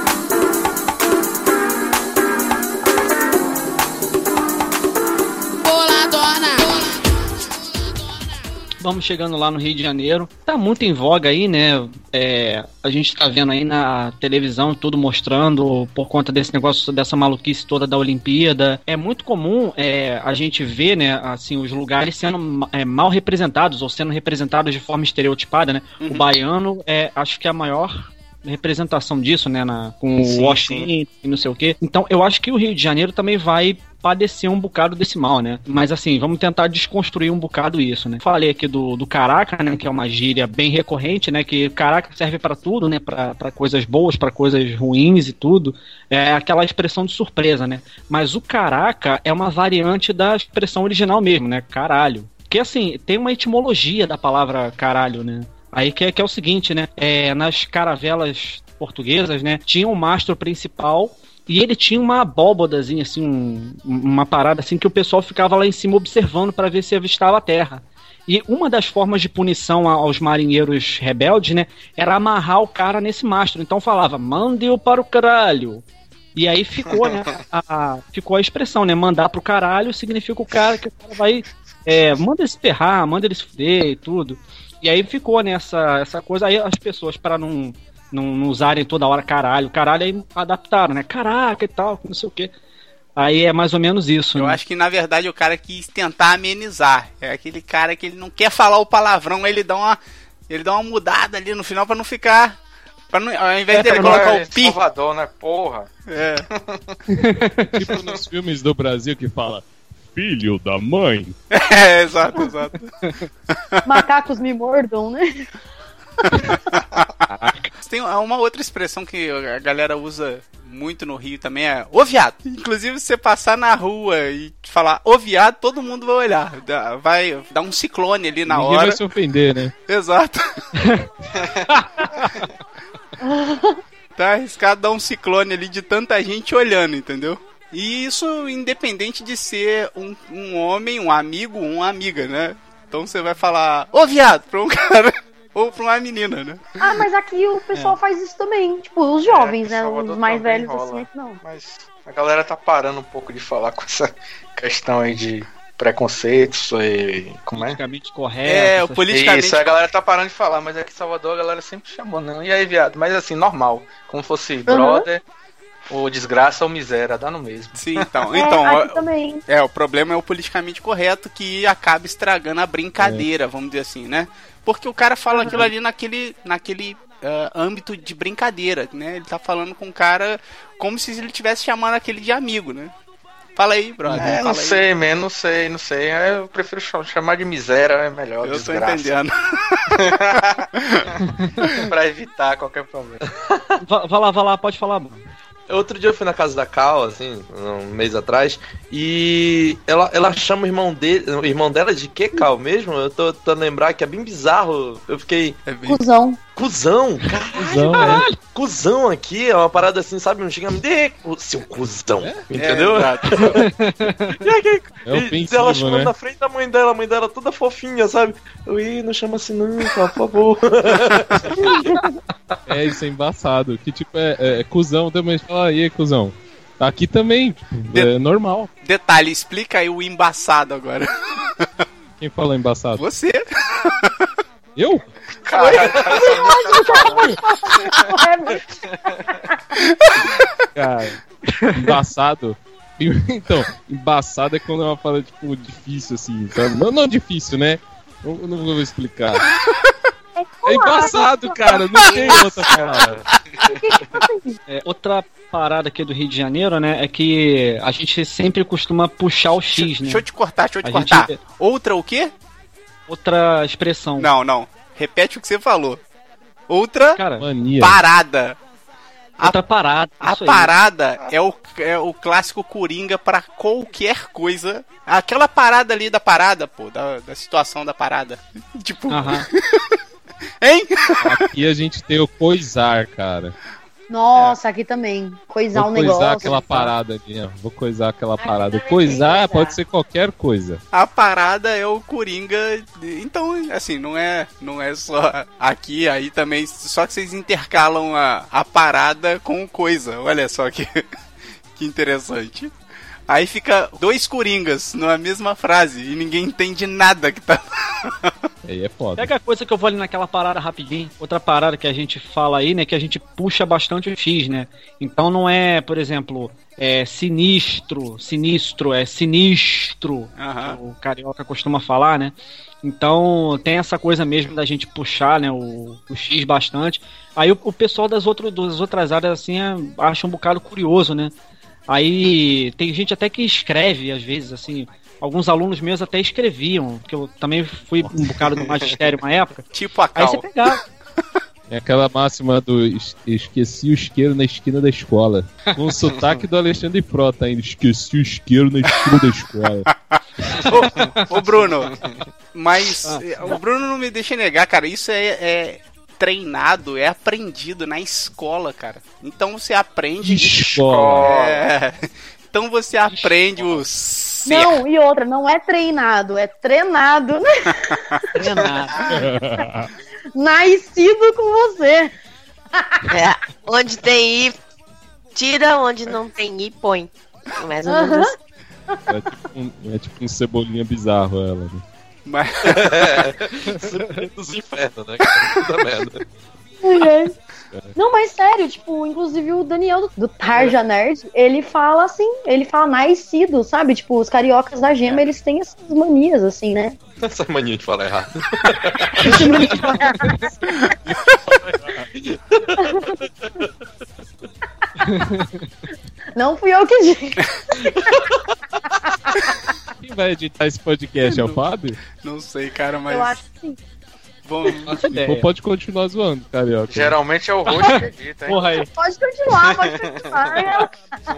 Vamos chegando lá no Rio de Janeiro. Tá muito em voga aí, né? É, a gente tá vendo aí na televisão tudo mostrando por conta desse negócio, dessa maluquice toda da Olimpíada. É muito comum é, a gente ver, né, assim, os lugares sendo é, mal representados ou sendo representados de forma estereotipada, né? Uhum. O baiano é, acho que é a maior representação disso, né, na, com o Washington sim. e não sei o quê. Então, eu acho que o Rio de Janeiro também vai padecer um bocado desse mal, né? Mas assim, vamos tentar desconstruir um bocado isso, né? Falei aqui do, do caraca, né? Que é uma gíria bem recorrente, né? Que caraca serve pra tudo, né? Pra, pra coisas boas, pra coisas ruins e tudo. É aquela expressão de surpresa, né? Mas o caraca é uma variante da expressão original mesmo, né? Caralho. Porque assim, tem uma etimologia da palavra caralho, né? Aí que é, que é o seguinte, né? É, nas caravelas portuguesas, né? Tinha um mastro principal e ele tinha uma abóbodazinha, assim, um, uma parada assim que o pessoal ficava lá em cima observando para ver se avistava a terra. E uma das formas de punição aos marinheiros rebeldes, né? Era amarrar o cara nesse mastro. Então falava, mande-o para o caralho. E aí ficou, né? A, a, ficou a expressão, né? Mandar pro caralho significa o cara que o cara vai... É, manda ele se ferrar, manda ele se fuder e tudo. E aí ficou nessa essa coisa. Aí as pessoas, para não, não, não usarem toda hora caralho, caralho, aí adaptaram, né? Caraca e tal, não sei o quê. Aí é mais ou menos isso. Eu né? acho que na verdade o cara quis tentar amenizar. É aquele cara que ele não quer falar o palavrão, ele dá uma, ele dá uma mudada ali no final pra não ficar. Pra não, ao invés é, dele colocar é o pi. Salvador, né? Porra. É. Tipo nos filmes do Brasil que fala. Filho da mãe. É, exato, exato. Macacos me mordam, né? Tem uma outra expressão que a galera usa muito no Rio também, é ô viado. Inclusive, se você passar na rua e falar ô viado, todo mundo vai olhar. Vai dar um ciclone ali na Ninguém hora. Ninguém vai se ofender, né? Exato. Tá arriscado dar um ciclone ali de tanta gente olhando, entendeu? E isso independente de ser um, um homem, um amigo ou uma amiga, né? Então você vai falar, ô viado, pra um cara ou pra uma menina, né? Ah, mas aqui o pessoal é. faz isso também. Tipo, os jovens, é, né? Os mais velhos rola. Assim, é que não. Mas a galera tá parando um pouco de falar com essa questão aí de preconceitos e... Como é? Politicamente correto. É, o politicamente... Isso, a galera tá parando de falar, mas aqui em Salvador a galera sempre chamou, não. E aí, viado? Mas assim, normal. Como fosse uhum. brother... Ou desgraça ou miséria, dá no mesmo. Sim, então. então é, aqui também. É, o problema é o politicamente correto que acaba estragando a brincadeira, é. vamos dizer assim, né? Porque o cara fala uhum. aquilo ali naquele, naquele uh, âmbito de brincadeira, né? Ele tá falando com o cara como se ele estivesse chamando aquele de amigo, né? Fala aí, brother. É, não aí. sei, man, não sei, não sei. Eu prefiro chamar de miséria, é melhor. Eu desgraça. tô entendendo. Pra evitar qualquer problema. Vai lá, vai lá, pode falar, mano. Outro dia eu fui na casa da Cal, assim, um mês atrás, e ela, ela chama o irmão dele, o irmão dela de que, Cal, mesmo? Eu tô tentando lembrar que é bem bizarro. Eu fiquei... É bem... Cusão. Cusão, caralho, Cusão, caralho. Cusão aqui é uma parada assim, sabe? Não chega a me dê, seu cuzão. É? Entendeu? É, e aí, É ofensivo, ela chegou né? na frente da mãe dela, a mãe dela toda fofinha, sabe? Eu, ih, não chama assim não, cara, por favor. É, isso é embaçado. Que tipo, é, é, é cuzão também. Fala aí, cuzão. Aqui também, tipo, De- é normal. Detalhe, explica aí o embaçado agora. Quem fala embaçado? Você. Eu? Caralho, Cara, embaçado. Então, embaçado é quando é uma parada, tipo, difícil, assim, sabe? Não, não difícil, né? Não, não vou explicar. É embaçado, cara, não tem outra palavra. É, outra parada aqui do Rio de Janeiro, né, é que a gente sempre costuma puxar o X, né? Deixa eu te cortar, deixa eu te A cortar. gente- Outra o quê? Outra expressão. Não, não. Repete o que você falou. Outra Cara, Mania. parada. outra parada. A isso aí. parada é o, é o clássico coringa pra qualquer coisa. Aquela parada ali da parada, pô, da, da situação da parada. Tipo, Aham. hein? Aqui a gente tem o coisar, cara. Nossa, aqui também. Coisar Vou um coisar negócio. aquela parada ali, ó. Vou coisar aquela parada. Coisar pode ser qualquer coisa. A parada é o coringa. Então, assim, não é, não é só aqui, aí também. Só que vocês intercalam a, a parada com coisa. Olha só que, que interessante. Aí fica dois coringas numa mesma frase e ninguém entende nada que tá. Aí é foda. Pega a coisa que eu vou ali naquela parada rapidinho. Outra parada que a gente fala aí, né? Que a gente puxa bastante o X, né? Então não é, por exemplo, é sinistro, sinistro, é sinistro. Aham. Que o carioca costuma falar, né? Então tem essa coisa mesmo da gente puxar, né? O, o X bastante. Aí o, o pessoal das, outro, das outras áreas, assim, é, acha um bocado curioso, né? Aí tem gente até que escreve, às vezes, assim. Alguns alunos meus até escreviam, porque eu também fui um bocado do magistério uma época. Tipo a Aí cal. você pegava. É aquela máxima do es- esqueci o isqueiro na esquina da escola. Com o sotaque do Alexandre Frota ainda. Esqueci o isqueiro na esquina da escola. Ô, ô, Bruno, mas eh, o Bruno não me deixa negar, cara. Isso é, é treinado, é aprendido na escola, cara. Então você aprende. Escola. É, então você aprende os. Não, e outra, não é treinado, é treinado. Treinado. Nascido com você. É, onde tem I, tira, onde não tem I, põe. Mais ou menos Aham. assim. É tipo um, é tipo um cebolinha bizarro ela. Né? Mas... Dos infernos, né, cara? Puta merda. Não, mas sério, tipo, inclusive o Daniel do, do Tarja Nerd, ele fala assim, ele fala nascido, sabe? Tipo, os cariocas da gema, eles têm essas manias, assim, né? Essa mania de falar errado. Não fui eu que disse. Quem vai editar esse podcast é o Fábio? Não sei, cara, mas. Eu acho que sim. Bom, Então pode continuar zoando, carioca. Geralmente é o rosto que edita, hein? Porra aí. Pode continuar, pode continuar.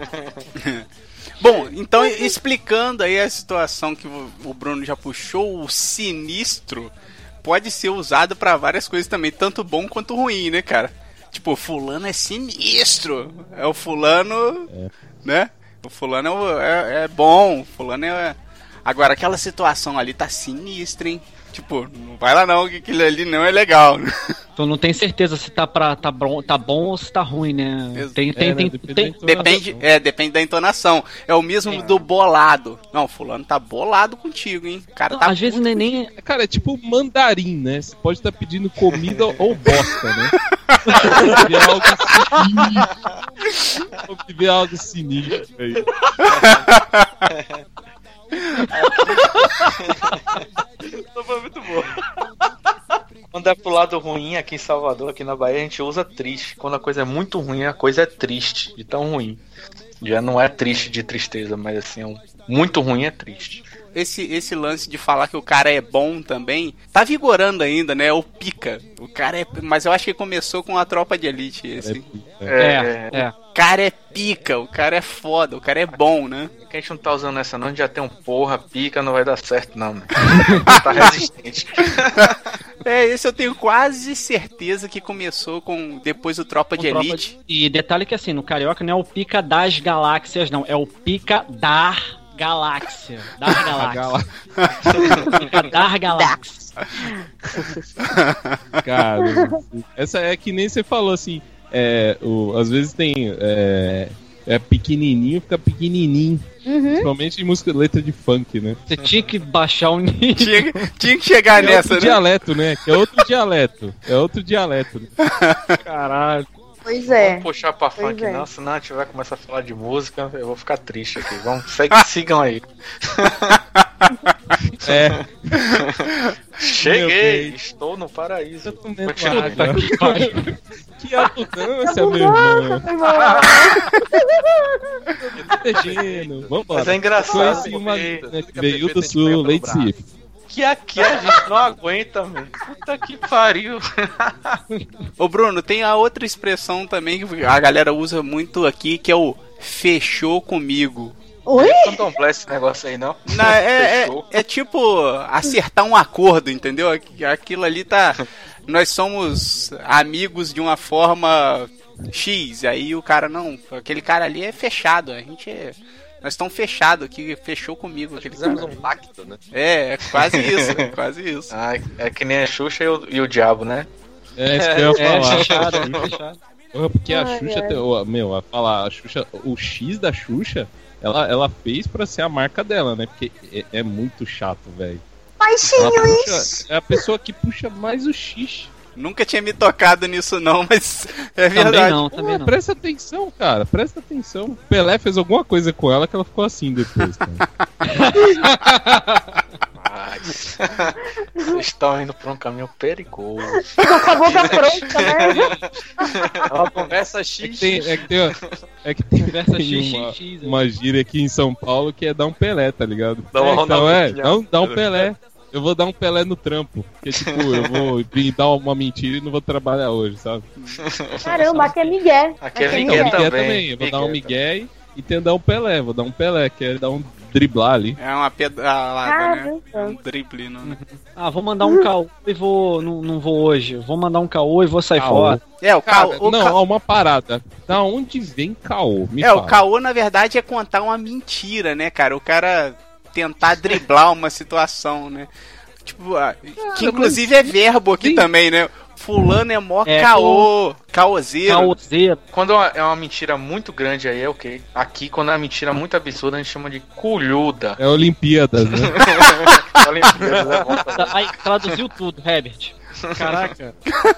Bom, então explicando aí a situação que o Bruno já puxou, o sinistro pode ser usado pra várias coisas também, tanto bom quanto ruim, né, cara? Tipo, fulano é sinistro. É o fulano, É. né? O fulano é, o- é- é bom, o fulano é... Agora, aquela situação ali tá sinistra, hein? Tipo, não vai lá não, que aquilo ali não é legal. Tu não tem certeza se tá, pra, tá, bom, tá bom ou se tá ruim, né? Tem, tem, É, né? tem, Depende tem- da Depende, é, depende da entonação. É o mesmo do bolado. Não, fulano tá bolado contigo, hein? O cara Não, tá às vezes nem, nem. Cara, é tipo mandarim, né? Você pode estar pedindo comida ou bosta, né? Pode ver algo sinistro. Pode ver algo sinistro aí. Isso foi muito bom. Quando é pro lado ruim, aqui em Salvador, aqui na Bahia, a gente usa triste. Quando a coisa é muito ruim, a coisa é triste, de tão ruim. Já não é triste de tristeza, mas assim, é um... muito ruim é triste. esse, esse lance de falar que o cara é bom também, tá vigorando ainda, né? O pica. O cara é... Mas eu acho que começou com a Tropa de Elite, esse. É, é. O cara é pica, o cara é foda, o cara é bom, né? Que a gente não tá usando essa não, a gente já tem um porra, pica, não vai dar certo não. Tá resistente. É, esse eu tenho quase certeza que começou com depois do Tropa Com de tropa Elite. de- E detalhe que assim, no Carioca não é o pica das galáxias, não. É o pica dar galáxia. Dar galáxia. Pica dar galáxia. Cara, essa é que nem você falou assim. É, o, às vezes tem. É, é pequenininho, fica pequenininho. Uhum. Principalmente em música, letra de funk, né? Você tinha que baixar o nível. Tinha, tinha que chegar É nessa, outro né? dialeto, né? Que é outro dialeto. É outro dialeto. Caralho. Pois é. Vamos puxar pra Pois funk, é. não, senão a gente vai começar a falar de música, eu vou ficar triste aqui. Vamos, segue, sigam aí. É. Cheguei, bem. estou no paraíso. comendo Continua. água. Que abundância, meu irmão. Protegendo. Vambora. Mas é engraçado, Conheci uma porque- menina que veio do sul, Leite Cif. Que aqui a gente não aguenta, mano. Puta que pariu. Ô Bruno, tem a outra expressão também que a galera usa muito aqui, que é o fechou comigo. Oi? Candomblé esse negócio aí, não? Não, é, é, Fechou. é tipo acertar um acordo, entendeu? Aqu- Aquilo ali tá. Nós somos amigos de uma forma X, aí o cara não. Aquele cara ali é fechado, a gente é. Nós estamos fechados aqui, fechou comigo. Aquele Fizemos cara. um pacto, né? É, é quase isso, é quase isso. Ah, é que nem a Xuxa e o, e o Diabo, né? É isso que eu ia É, falar. fechado, é fechado. Porra, porque a Ai, Xuxa, ai. tem- ô, meu, a falar, a Xuxa, o X da Xuxa, ela, ela fez pra ser a marca dela, né? Porque é, é muito chato, velho. Ela Baixinho puxa- isso. é a pessoa que puxa mais o X. Nunca tinha me tocado nisso, não, mas é Também verdade. não, Pô, também não. presta atenção, cara, presta atenção. Pelé fez alguma coisa com ela que ela ficou assim depois, cara. Mas... Vocês estão indo por um caminho perigoso. Com a boca pronta, né? É uma conversa É que X. tem, é que tem, é que tem Conversa tem X, uma, X, X, uma gíria aqui em São Paulo que é dar um Pelé, tá ligado? Dá uma É, então é, Ronaldinho. dá um, dá um Pelé. Eu vou dar um Pelé no trampo. Porque, tipo, eu vou inventar uma mentira e não vou trabalhar hoje, sabe? Caramba, aqui é Miguel. Aqui é Aqui Miguel Miguel também. também. Eu vou dar um Miguel Miguel e tentar um Pelé. Vou dar um Pelé, que é dar um driblar ali. É uma pedalada, né? Caramba. É um drible, não, né? Ah, vou mandar um caô e vou. Não, não vou hoje. Vou mandar um caô e vou sair Caô. fora. É, o Cara, caô. o não, ca- ó, uma parada. Da onde vem caô? Me É, o fala. caô, na verdade, é contar uma mentira, né, cara? O cara tentar driblar uma situação, né? Tipo, ah, que inclusive é verbo aqui Sim. também, né? Fulano é mó É, caô, caoseiro. Caôzeiro. Quando é uma- é uma mentira muito grande aí, é ok. Aqui, quando é uma mentira muito absurda, a gente chama de culhuda. É Olimpíadas, né? Olha aí, é bom também. Tá, aí, traduziu tudo, Herbert. Caraca.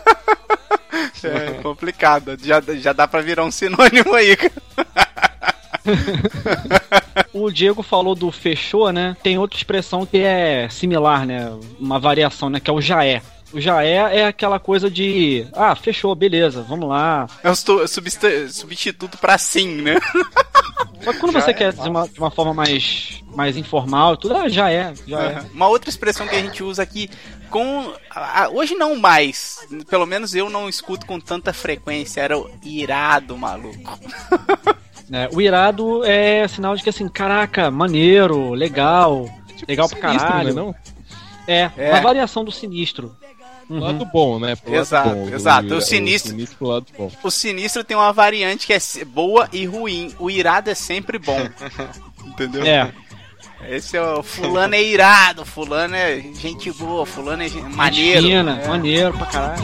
É complicado, já, já dá pra virar um sinônimo aí, cara. O Diego falou do fechou, né? Tem outra expressão que é similar, né? Uma variação, né? Que é o já é. O já é é aquela coisa de... Ah, fechou, beleza, vamos lá. É o stu- substa- substituto pra sim, né? Só que quando Já você é quer de uma, de uma forma mais, mais informal, tudo ah, já é, já é. Uma outra expressão que a gente usa aqui com... a- hoje não mais, pelo menos eu não escuto com tanta frequência, era o irado, maluco. É, o irado é sinal de que assim, caraca, maneiro, legal, legal pra Sinistro, caralho. né, não? É, É. uma variação do sinistro. Uhum. Lado bom, né? Pro Exato, lado bom. exato. O O sinistro- sinistro pro lado bom. O sinistro tem uma variante que é se- boa e ruim. O irado é sempre bom. Entendeu? É, Esse é o fulano é irado, fulano é gente boa, fulano é gen- maneiro. fina, É. maneiro pra caralho.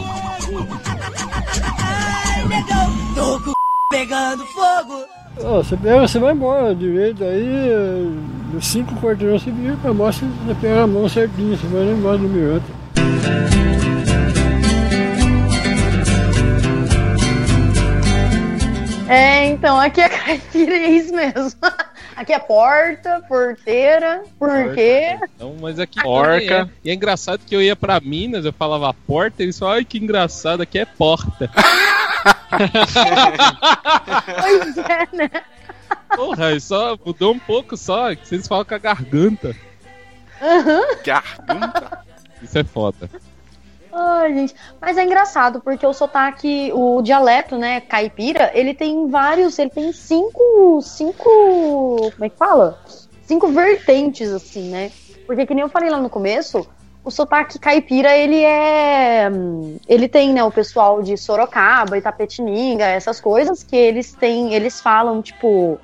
Tô com pegando fogo. Ó, você pega, você vai embora direito, aí nos cinco quarteirões você vira pra baixo, você pega a mão certinho, você vai lá embora do mirante. É, então, aqui é caipira e é isso mesmo. Aqui é porta, porteira, por quê? Então, mas aqui Porca. também é. E é engraçado que eu ia pra Minas, eu falava porta, eles falavam, ai que engraçado, aqui é porta. Pois é, né? Porra, e só mudou um pouco só, que vocês falam com a garganta. Garganta. Isso é foda. Ai, gente. Mas é engraçado, porque o sotaque, o dialeto, né, caipira, ele tem vários, ele tem cinco, cinco, como é que fala? Cinco vertentes, assim, né? Porque que nem eu falei lá no começo, o sotaque caipira, ele é... Ele tem, né, o pessoal de Sorocaba, Itapetininga, essas coisas que eles têm, eles falam, tipo...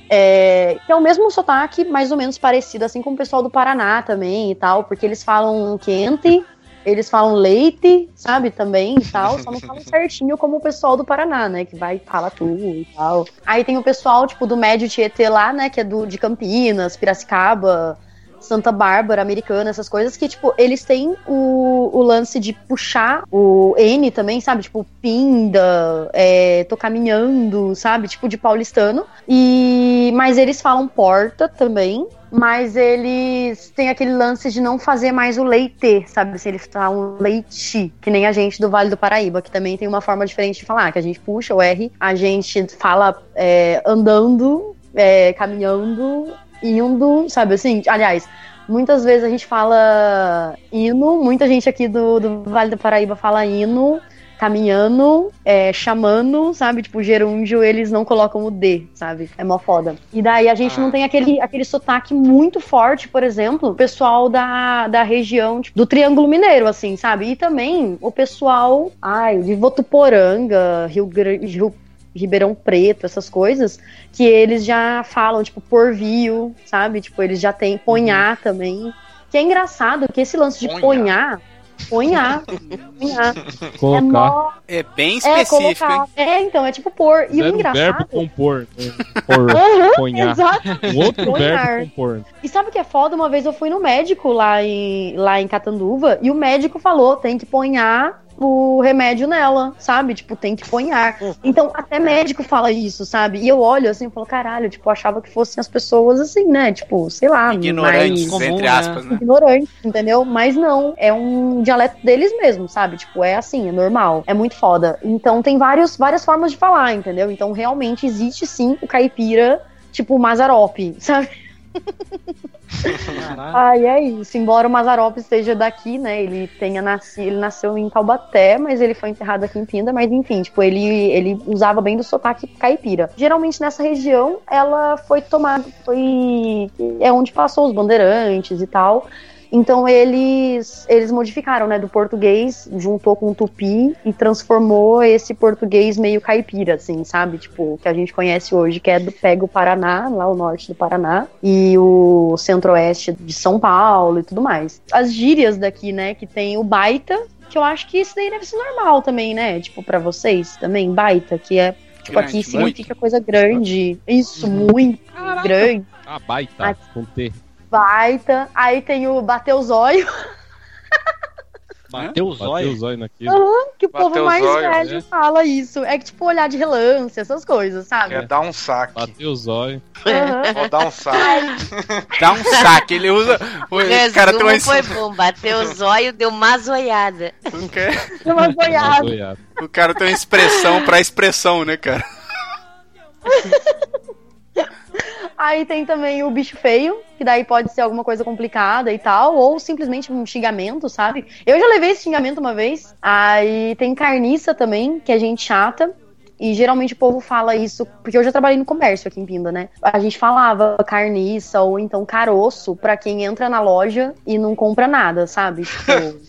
É, que é o mesmo sotaque, mais ou menos parecido, assim como o pessoal do Paraná também e tal, porque eles falam quente, eles falam leite, sabe, também e tal, só não falam certinho como o pessoal do Paraná, né, que vai e fala tudo e tal. Aí tem o pessoal, tipo, do Médio Tietê lá, né, que é do, de Campinas, Piracicaba, Santa Bárbara, Americana, essas coisas, que, tipo, eles têm o, o lance de puxar o N também, sabe? Tipo, pinda, é, tô caminhando, sabe? Tipo, de paulistano. E... Mas eles falam porta também, mas eles têm aquele lance de não fazer mais o leite, sabe? Se eles falam leite, que nem a gente do Vale do Paraíba, que também tem uma forma diferente de falar, que a gente puxa o R, a gente fala é, andando, é, caminhando... indo, sabe assim? Aliás, muitas vezes a gente fala hino, muita gente aqui do, do Vale do Paraíba fala hino, caminhando, é, chamando, sabe? Tipo, gerúndio, eles não colocam o D, sabe? É mó foda. E daí a gente ah. não tem aquele, aquele sotaque muito forte, por exemplo, o pessoal da, da região, tipo, do Triângulo Mineiro, assim, sabe? E também o pessoal, ai, de Votuporanga, Rio Grande, Rio Ribeirão Preto, essas coisas, que eles já falam, tipo, porvio, sabe? Tipo, eles já têm ponhá uhum. também. Que é engraçado que esse lance de ponhá, ponhá, ponhá, colocar. É, mó... é bem específico, é, hein? É, então, é tipo pôr. E Zero o engraçado... verbo compor. Por, uhum, ponhar. Exato. Um outro Ponhar. verbo compor. E sabe o que é foda? Uma vez eu fui no médico lá em, lá em Catanduva e o médico falou, tem que ponhar o remédio nela, sabe? Tipo, tem que ponhar. Então, até médico fala isso, sabe? E eu olho assim e falo, caralho, tipo, eu achava que fossem as pessoas assim, né? Tipo, sei lá. Ignorantes, mais... entre aspas, né? Ignorantes, entendeu? Mas não, é um dialeto deles mesmo, sabe? Tipo, é assim, é normal. É muito foda. Então, tem vários, várias formas de falar, entendeu? Então, realmente, existe sim o caipira, tipo, o Mazarope, sabe? Ai, é isso. Embora o Mazarope seja daqui, né? Ele tenha nascido, ele nasceu em Taubaté, mas ele foi enterrado aqui em Pinda. Mas enfim, tipo, ele, ele usava bem do sotaque caipira. Geralmente nessa região, ela foi tomada, foi é onde passou os bandeirantes e tal. Então eles, eles modificaram, né, do português, juntou com o tupi e transformou esse português meio caipira, assim, sabe? Tipo, que a gente conhece hoje, que é do pega o Paraná, lá o norte do Paraná, e o centro-oeste de São Paulo e tudo mais. As gírias daqui, né, que tem o baita, que eu acho que isso daí deve ser normal também, né? Tipo, pra vocês também, baita, que é, tipo, grande, aqui significa muito. Coisa grande. Isso, muito Caraca. Grande. Ah, baita, aqui. Com T. Baita, aí tem o bater o zóio. Bateu o zóio? Bateu o zóio naquilo. Uhum, que o Bateu povo mais zóio, velho né? fala isso. É que tipo olhar de relance, essas coisas, sabe? É dar um saque. Bateu o zóio. Uhum. Vou dar um saque. Dá um saque, ele usa. O, o cara tem uma foi bom, bateu o zóio, deu uma zoiada. Deu uma zoiada. O cara tem uma expressão pra expressão, né, cara? Aí tem também o bicho feio, que daí pode ser alguma coisa complicada e tal, ou simplesmente um xingamento, sabe? Eu já levei esse xingamento uma vez. Aí tem carniça também, que é gente chata. E geralmente o povo fala isso, porque eu já trabalhei no comércio aqui em Pinda, né? A gente falava carniça ou então caroço pra quem entra na loja e não compra nada, sabe? Tipo,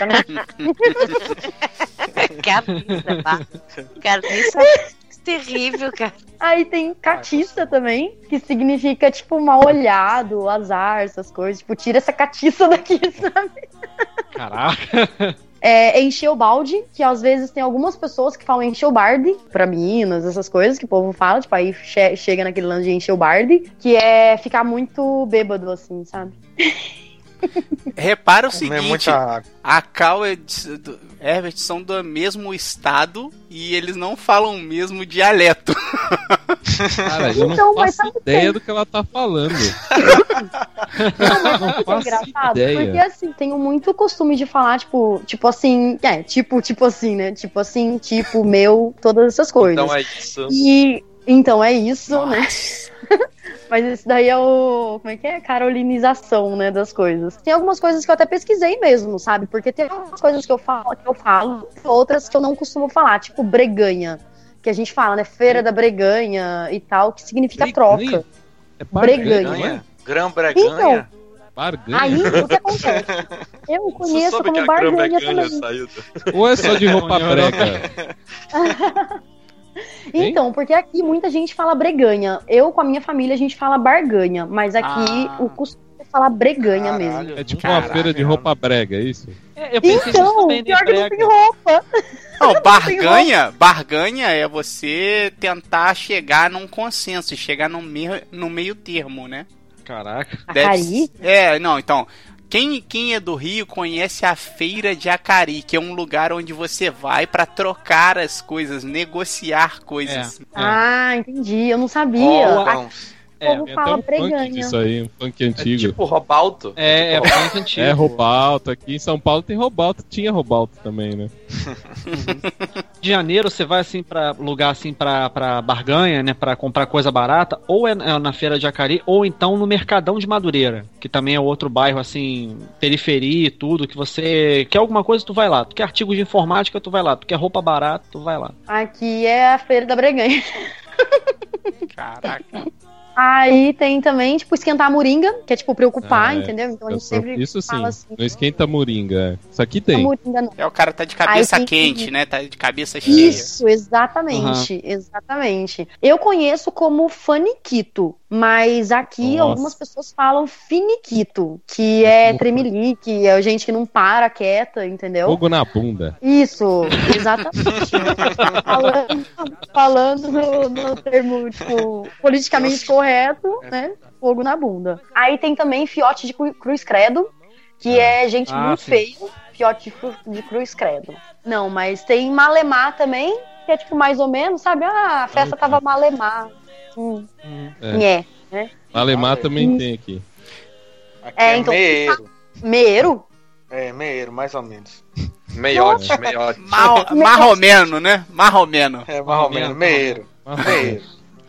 Carniça, pá. Carniça terrível, cara. Aí tem catiça também, que significa, tipo, mal olhado, azar, essas coisas. Tipo, tira essa catiça daqui, sabe? Caraca. É, encher o balde, que às vezes tem algumas pessoas que falam encher o barde, pra Minas, essas coisas que o povo fala, tipo, aí che- chega naquele lance de encher o barde, que é ficar muito bêbado, assim, sabe? Repara o Comer seguinte, muita água. a Cal e o Herbert são do mesmo estado e eles não falam o mesmo dialeto. Cara, eu Então, não mas faço sabe ideia quem? do que ela tá falando. Não, mas Não sabe o que é faço engraçado? ideia. Porque assim, tenho muito costume de falar, tipo, tipo assim, é, tipo, tipo assim, né? Tipo assim, tipo, meu, todas essas coisas. Então é isso. E então é isso, né? Mas esse daí é o... Como é que é? Carolinização, né, das coisas. Tem algumas coisas que eu até pesquisei mesmo, sabe? Porque tem algumas coisas que eu falo, que eu falo, outras que eu não costumo falar, tipo breganha. Que a gente fala, né? Feira da Breganha e tal, que significa Breganha? troca. É Breganha. Breganha? Grã Breganha? Então, Barganha? Aí, o que acontece? Eu conheço como barganha também. Ou é só de roupa brega? Então, porque aqui muita gente fala breganha. Eu, com a minha família, a gente fala barganha. Mas aqui Ah. o costume é falar breganha Caralho. mesmo. É tipo Caraca, uma feira de roupa brega, é isso? É, eu pensei nisso Então, também, né, pior que não brega. tem roupa. Não, barganha, barganha é você tentar chegar num consenso, chegar no meio, no meio termo, né? Caraca. Acari? É, não, então... Quem, quem é do Rio conhece a Feira de Acari, que é um lugar onde você vai pra trocar as coisas, negociar coisas. É. Ah, entendi. Eu não sabia. Ó, Aqui não. o povo Tem até fala um funk breganha. disso aí, um funk antigo. É tipo Robalto. É, é funk antigo. É Robalto, aqui em São Paulo tem Robalto, tinha Robalto também, né? De janeiro você vai assim pra lugar assim pra, pra barganha, né, pra comprar coisa barata, ou é na feira de Acari, ou então no Mercadão de Madureira, que também é outro bairro assim, periferia e tudo, que você quer alguma coisa, tu vai lá. Tu quer artigos de informática, tu vai lá. Tu quer roupa barata, tu vai lá. Aqui é a feira da breganha. Caraca. Aí tem também, tipo, esquentar a moringa, que é tipo preocupar, Ah, é. entendeu? Então a Eu gente sou- sempre Isso sim, fala assim. não esquenta moringa. é. Isso aqui "Esquenta a tem. moringa não. É, o cara tá de cabeça Aí tem- quente, né? Tá de cabeça cheia. Isso, exatamente, exatamente. Eu conheço como faniquito, mas aqui Nossa. algumas pessoas falam finiquito, que é tremelique, é gente que não para quieta, entendeu? Fogo na bunda. Isso, exatamente. falando falando no, no termo, tipo, politicamente correto, né? Fogo na bunda. Aí tem também fiote de cru- cruz credo, que é gente Ah, muito sim. feio, fiote de, cru- de cruz credo. Não, mas tem malemar também, que é tipo mais ou menos, sabe? Ah, a festa tava malemar. Hum, É. nhé, né? Alemar também tem aqui. Aqui É, é, então- meieiro. Meiro? É, meieiro, mais ou menos. Meiote, meiote. Mar, marromeno, né? Marromeno. É, mais ou menos, meieiro. Meieiro.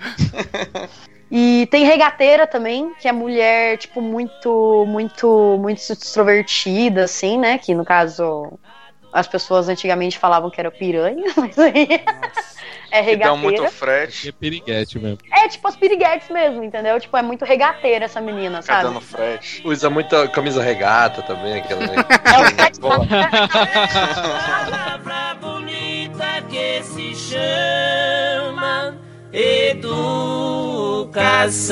E tem regateira também, que é mulher, tipo, muito, muito, muito extrovertida, assim, né? Que, no caso, as pessoas antigamente falavam que era piranha, mas aí é Que dão muito regateira. frete. É piriguete mesmo. É, tipo, as piriguetes mesmo, entendeu? Tipo, é muito regateira essa menina, Fica sabe? dando frete. Usa muita camisa regata também, aquela. Boa. Palavra bonita que se chama educação.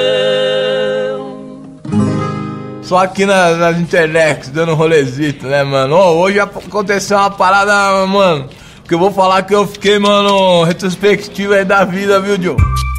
Só aqui na, nas internet, dando um rolezito, né, mano? Ô, hoje aconteceu uma parada, mano, que eu vou falar que eu fiquei, mano, retrospectiva aí da vida, viu, Joe?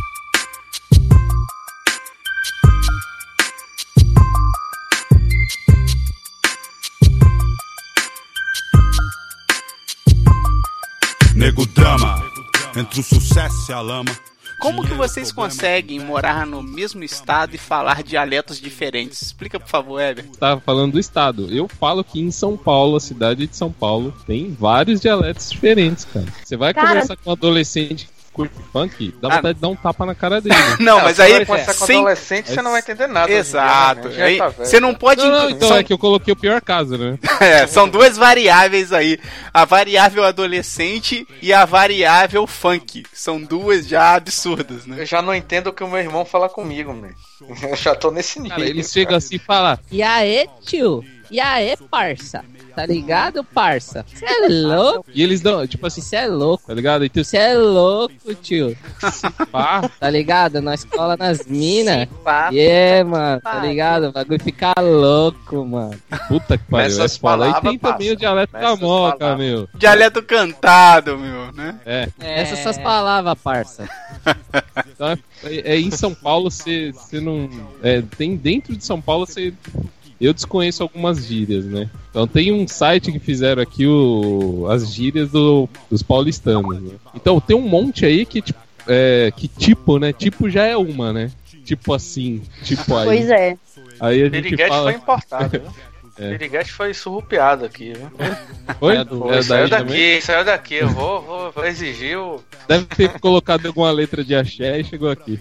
Nego drama, entre o sucesso e a lama. Como que vocês conseguem morar no mesmo estado e falar dialetos diferentes? Explica, por favor, Heber. Tava falando do estado. Eu falo que em São Paulo, a cidade de São Paulo, tem vários dialetos diferentes, cara. Você vai Cara- conversar com um adolescente que curte funk, dá vontade de dar um tapa na cara dele. Não, mas aí... Você conversar com sem- adolescente, você não vai entender nada. hoje em dia, Exato. né? Já Aí, tá velho. você não pode... Não, não, inclu- então são- é que eu coloquei o pior caso, né? É, são duas variáveis aí. A variável adolescente e a variável funk. São duas já absurdas, né? Eu já não entendo o que o meu irmão fala comigo, né? Eu já tô nesse nível. Cara, eles chegam assim e falam, E aí, tio? E aí, parça? Tá ligado, parça? Cê é louco? e eles dão, tipo assim, Cê é louco? tá ligado? Então, Cê é louco, tio? pá, Tá ligado? Nós cola nas minas. Pá. Yeah, mano. Tá ligado? O bagulho fica louco, mano. puta que pariu, é Essas foda. Aí palavras tem também passam. o dialeto da Essas moca, palavras. meu. Dialeto cantado, meu, né? É, Essas essas palavras, parça. então é, é em São Paulo você não... É, tem dentro de São Paulo você... Eu desconheço algumas gírias, né? Então tem um site que fizeram aqui o, as gírias do, dos paulistanos, né? Então tem um monte aí que, tipo, é, que tipo, né? Tipo já é uma, né? Tipo assim, tipo aí. Pois é. Aí a gente Piriguete fala... foi importado, viu? É. Piriguete foi surrupiado aqui, viu? Foi? É do- Foi, É saiu daí daqui, também? saiu daqui. Eu vou, vou, vou exigir o... Deve ter colocado alguma letra de axé e chegou aqui.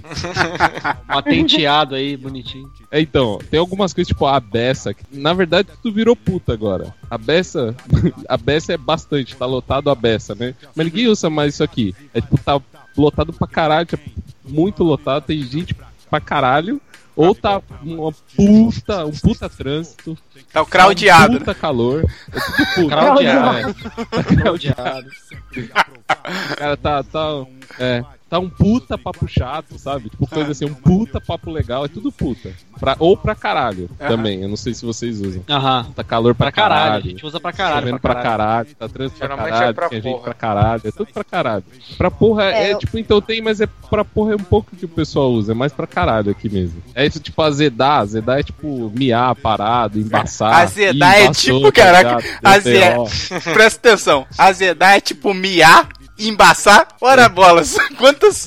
Patenteado aí, bonitinho. É, então, tem algumas coisas tipo a beça. que, Na verdade, tudo virou puta agora. A beça, a beça é bastante, tá lotado a beça, né? Mas ninguém usa mais isso aqui. É tipo, tá lotado pra caralho, tipo, muito lotado, tem gente pra caralho. Ou tá uma puta, um puta trânsito. Tá o craudiado, um puta né? calor. É tudo puta. Craudiado. Tá craudiado. Cara, tá, tá, é, tá um puta papo chato, sabe? Tipo, coisa assim, um puta papo legal, é tudo puta. Pra, ou pra caralho Aham. também, eu não sei se vocês usam. Aham. Tá calor pra, Pra caralho, caralho. a gente usa pra caralho, Tá vendo pra pra caralho, caralho. tá trânsito pra Geralmente caralho, é pra tem gente porra. pra caralho, é tudo pra caralho. Pra porra é, É, é, eu- tipo, então tem, mas é pra porra é um pouco que o pessoal usa, é mais pra caralho aqui mesmo. É isso, tipo, azedar, azedar é tipo miar, parado, embaçar. Azedar Ih, é embaçou, tipo, tá caraca, ligado? azedar. Deu Presta atenção. Azedar é tipo miar, embaçar. Ora bolas. Quantas.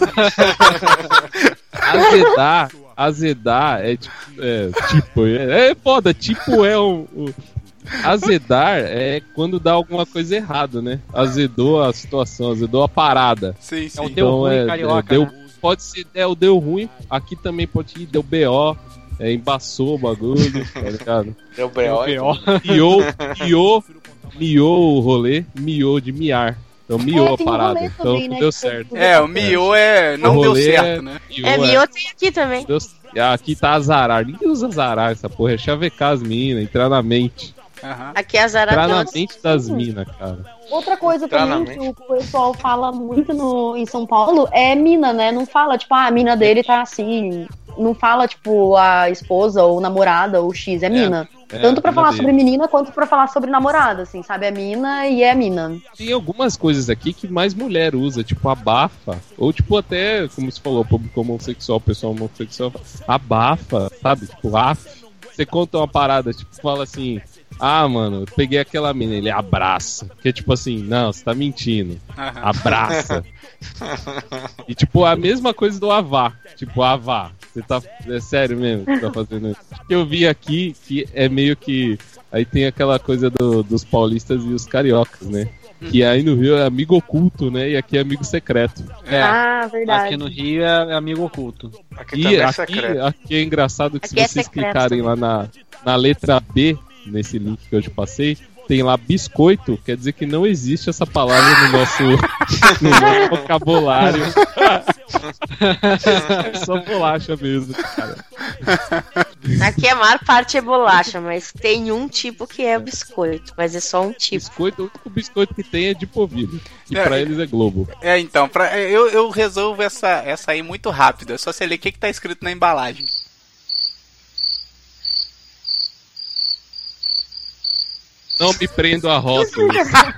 Azedar, azedar é tipo, é, tipo, é, é foda, tipo é um, um- azedar é quando dá alguma coisa errada, né? Azedou a situação, azedou a parada. Sim, sim. É o deu ruim é, carioca, deu, né? pode ser, é o deu ruim, aqui também pode ir, deu B O, é, embaçou o bagulho, tá ligado? Deu B O. Pior. Miou, miou, miou o rolê, miou de miar. Então miou É, a tem o parada, rolê então também, né, deu que certo. foi- É, o miô é. Não O deu rolê certo, é- né? miou É, Miô tem aqui também. Deu- aqui tá azarar, ninguém usa azarar essa porra, é chavecar as minas, entrar na mente. Aham. Aqui é Entrar na Zaratão. mente das minas, cara. Outra coisa também que Claramente. o pessoal fala muito no, em São Paulo é mina, né? Não fala, tipo, ah, a mina dele tá assim. Não fala, tipo, a esposa ou namorada ou X, é mina. é, Tanto pra mina falar dele. sobre menina quanto pra falar sobre namorada, assim, sabe? É mina e é mina. Tem algumas coisas aqui que mais mulher usa, tipo abafa, ou tipo até, como você falou, público homossexual, pessoal homossexual, abafa, sabe? Tipo, af. Você conta uma parada, tipo, fala assim, ah, mano, eu peguei aquela mina, ele abraça. Que é tipo assim, não, você tá mentindo. Aham. Abraça. E tipo, a mesma coisa do avá. Tipo, avá. Você tá. É sério mesmo que você tá fazendo isso? Que eu vi aqui que é meio que. Aí tem aquela coisa do- dos paulistas e os cariocas, né? Que aí no Rio é amigo oculto, né? E aqui é amigo secreto. É. Ah, verdade. Aqui no Rio é amigo oculto. Aqui E também é aqui, secreto. aqui é engraçado que Aqui é se vocês secreto clicarem lá na, na letra B, nesse link que eu te passei, tem lá biscoito, quer dizer que não existe essa palavra no nosso, no nosso vocabulário. É só bolacha mesmo, cara. Aqui a maior parte é bolacha, mas tem um tipo que é o biscoito, mas é só um tipo. Biscoito, o único biscoito que tem é de polvilho. E É. pra eles é Globo. É, então, pra, eu, eu resolvo essa, essa aí muito rápido. É só você ler o que, que tá escrito na embalagem. Não me prendo a rótulo.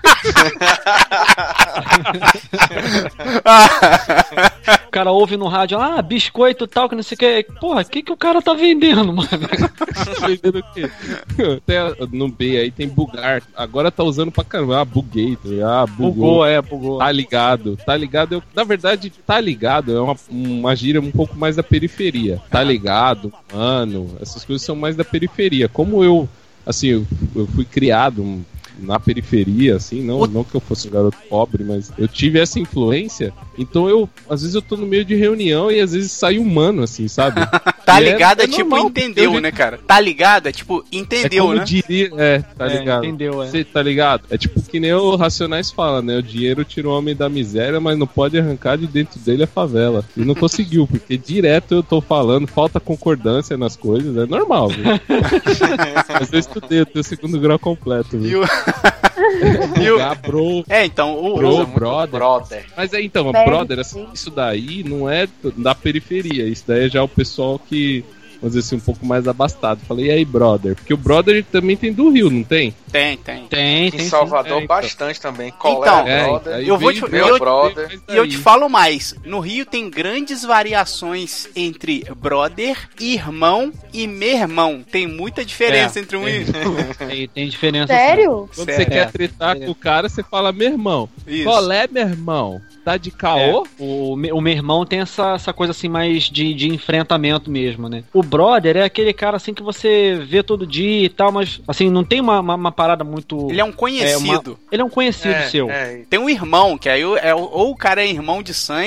O cara ouve no rádio, ah, biscoito e tal, que não sei o que. Porra, o que, que o cara tá vendendo, mano? Tá vendendo o quê? Tem a- no B aí tem bugar. Agora tá usando pra caramba. Ah, buguei. tá ligado? Ah, bugou. Bugou, é, bugou. Tá ligado. Tá ligado. Eu, na verdade, tá ligado é uma, uma gíria um pouco mais da periferia. Tá ligado, mano. Essas coisas são mais da periferia. Como eu, assim, eu, eu fui criado na periferia, assim, não, não que eu fosse um garoto pobre, mas eu tive essa influência. Então eu, às vezes eu tô no meio de reunião e às vezes sai humano, assim, sabe? Tá E é- ligado é, é tipo normal, entendeu, eu- né, cara? Tá ligado é tipo É entendeu, como né? diria, é, tá É, ligado? entendeu, é. Você tá ligado? É tipo que nem o Racionais fala, né? O dinheiro tira o homem da miséria, mas não pode arrancar de dentro dele a favela. E não conseguiu, porque direto eu tô falando, falta concordância nas coisas, é normal, viu? Mas eu estudei, eu tenho segundo grau completo, E viu? o... e o... Bugar, bro, É, então, o... bro, o- brother. Brother. Mas é então, Velho, brother, assim, isso daí não é t- da periferia, isso daí é já o pessoal que, vamos dizer assim, um pouco mais abastado. Falei, e aí, brother? Porque o brother também tem do Rio, não tem? Tem, tem. Tem, Em tem. Salvador, É, então. bastante também. Colé, Então, É, brother. aí eu vou veio- te- veio- eu- brother. veio E eu te daí. falo mais, no Rio tem grandes variações entre brother, irmão e meu-irmão. Tem muita diferença É, entre um é. e... Tem, tem diferença. Sério? Quando Sério? você quer É. tretar com o cara, você fala, meu irmão, Isso. qual é, meu irmão? Tá de É, caô? o, me- o meu irmão tem essa, essa coisa assim mais de, de enfrentamento mesmo, né? O brother é aquele cara assim que você vê todo dia e tal, mas assim, não tem uma, uma, uma parada muito. Ele é um conhecido. Ele é um conhecido É, seu. é. Tem um irmão, que aí é o- ou o cara é irmão de sangue,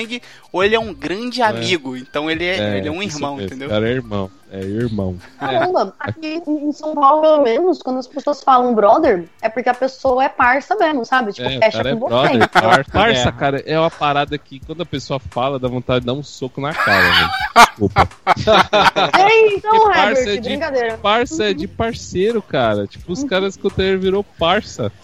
ou ele é um grande amigo. Então ele é, É, ele é um isso irmão, mesmo. entendeu? Cara, é irmão. É irmão. Caramba, aqui em São Paulo, pelo menos, quando as pessoas falam brother, é porque a pessoa é parça mesmo, sabe? Tipo, É, o fecha cara é com você. brother, parça, parça, É. cara, é uma parada que quando a pessoa fala, dá vontade de dar um soco na cara, velho. Desculpa. É, então, Porque parça Herbert, é de- brincadeira. Parça é de parceiro, cara. Tipo, os caras escutaram e virou parça.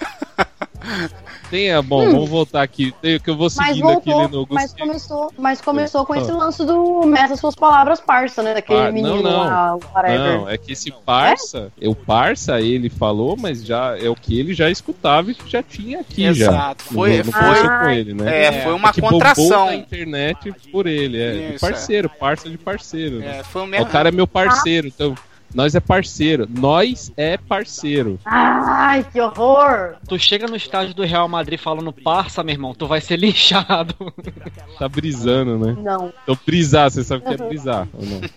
Tem, é bom, Hum. vamos voltar aqui. Tem que eu vou Mas seguindo aqui voltou, ele no mas Augusto. começou, mas começou com Ah. esse lance do meta suas palavras parça, né? Daquele Par- menino não, não. lá, o whatever. Não, é que esse parça, o parça ele falou, mas já é o que ele já escutava e que já tinha aqui Exato, já. foi- não, não foi- começou com ele, né? é, foi uma que bombou contração. na internet por ele, é. De Isso, parceiro, parça de parceiro. né? É, foi um O merda. cara é meu parceiro, então nós é parceiro, nós é parceiro. Ai, que horror! Tu chega no estádio do Real Madrid falando parça, meu irmão, tu vai ser linchado. Tá brisando, né? Não. Então brisar, você sabe o que é brisar ou não?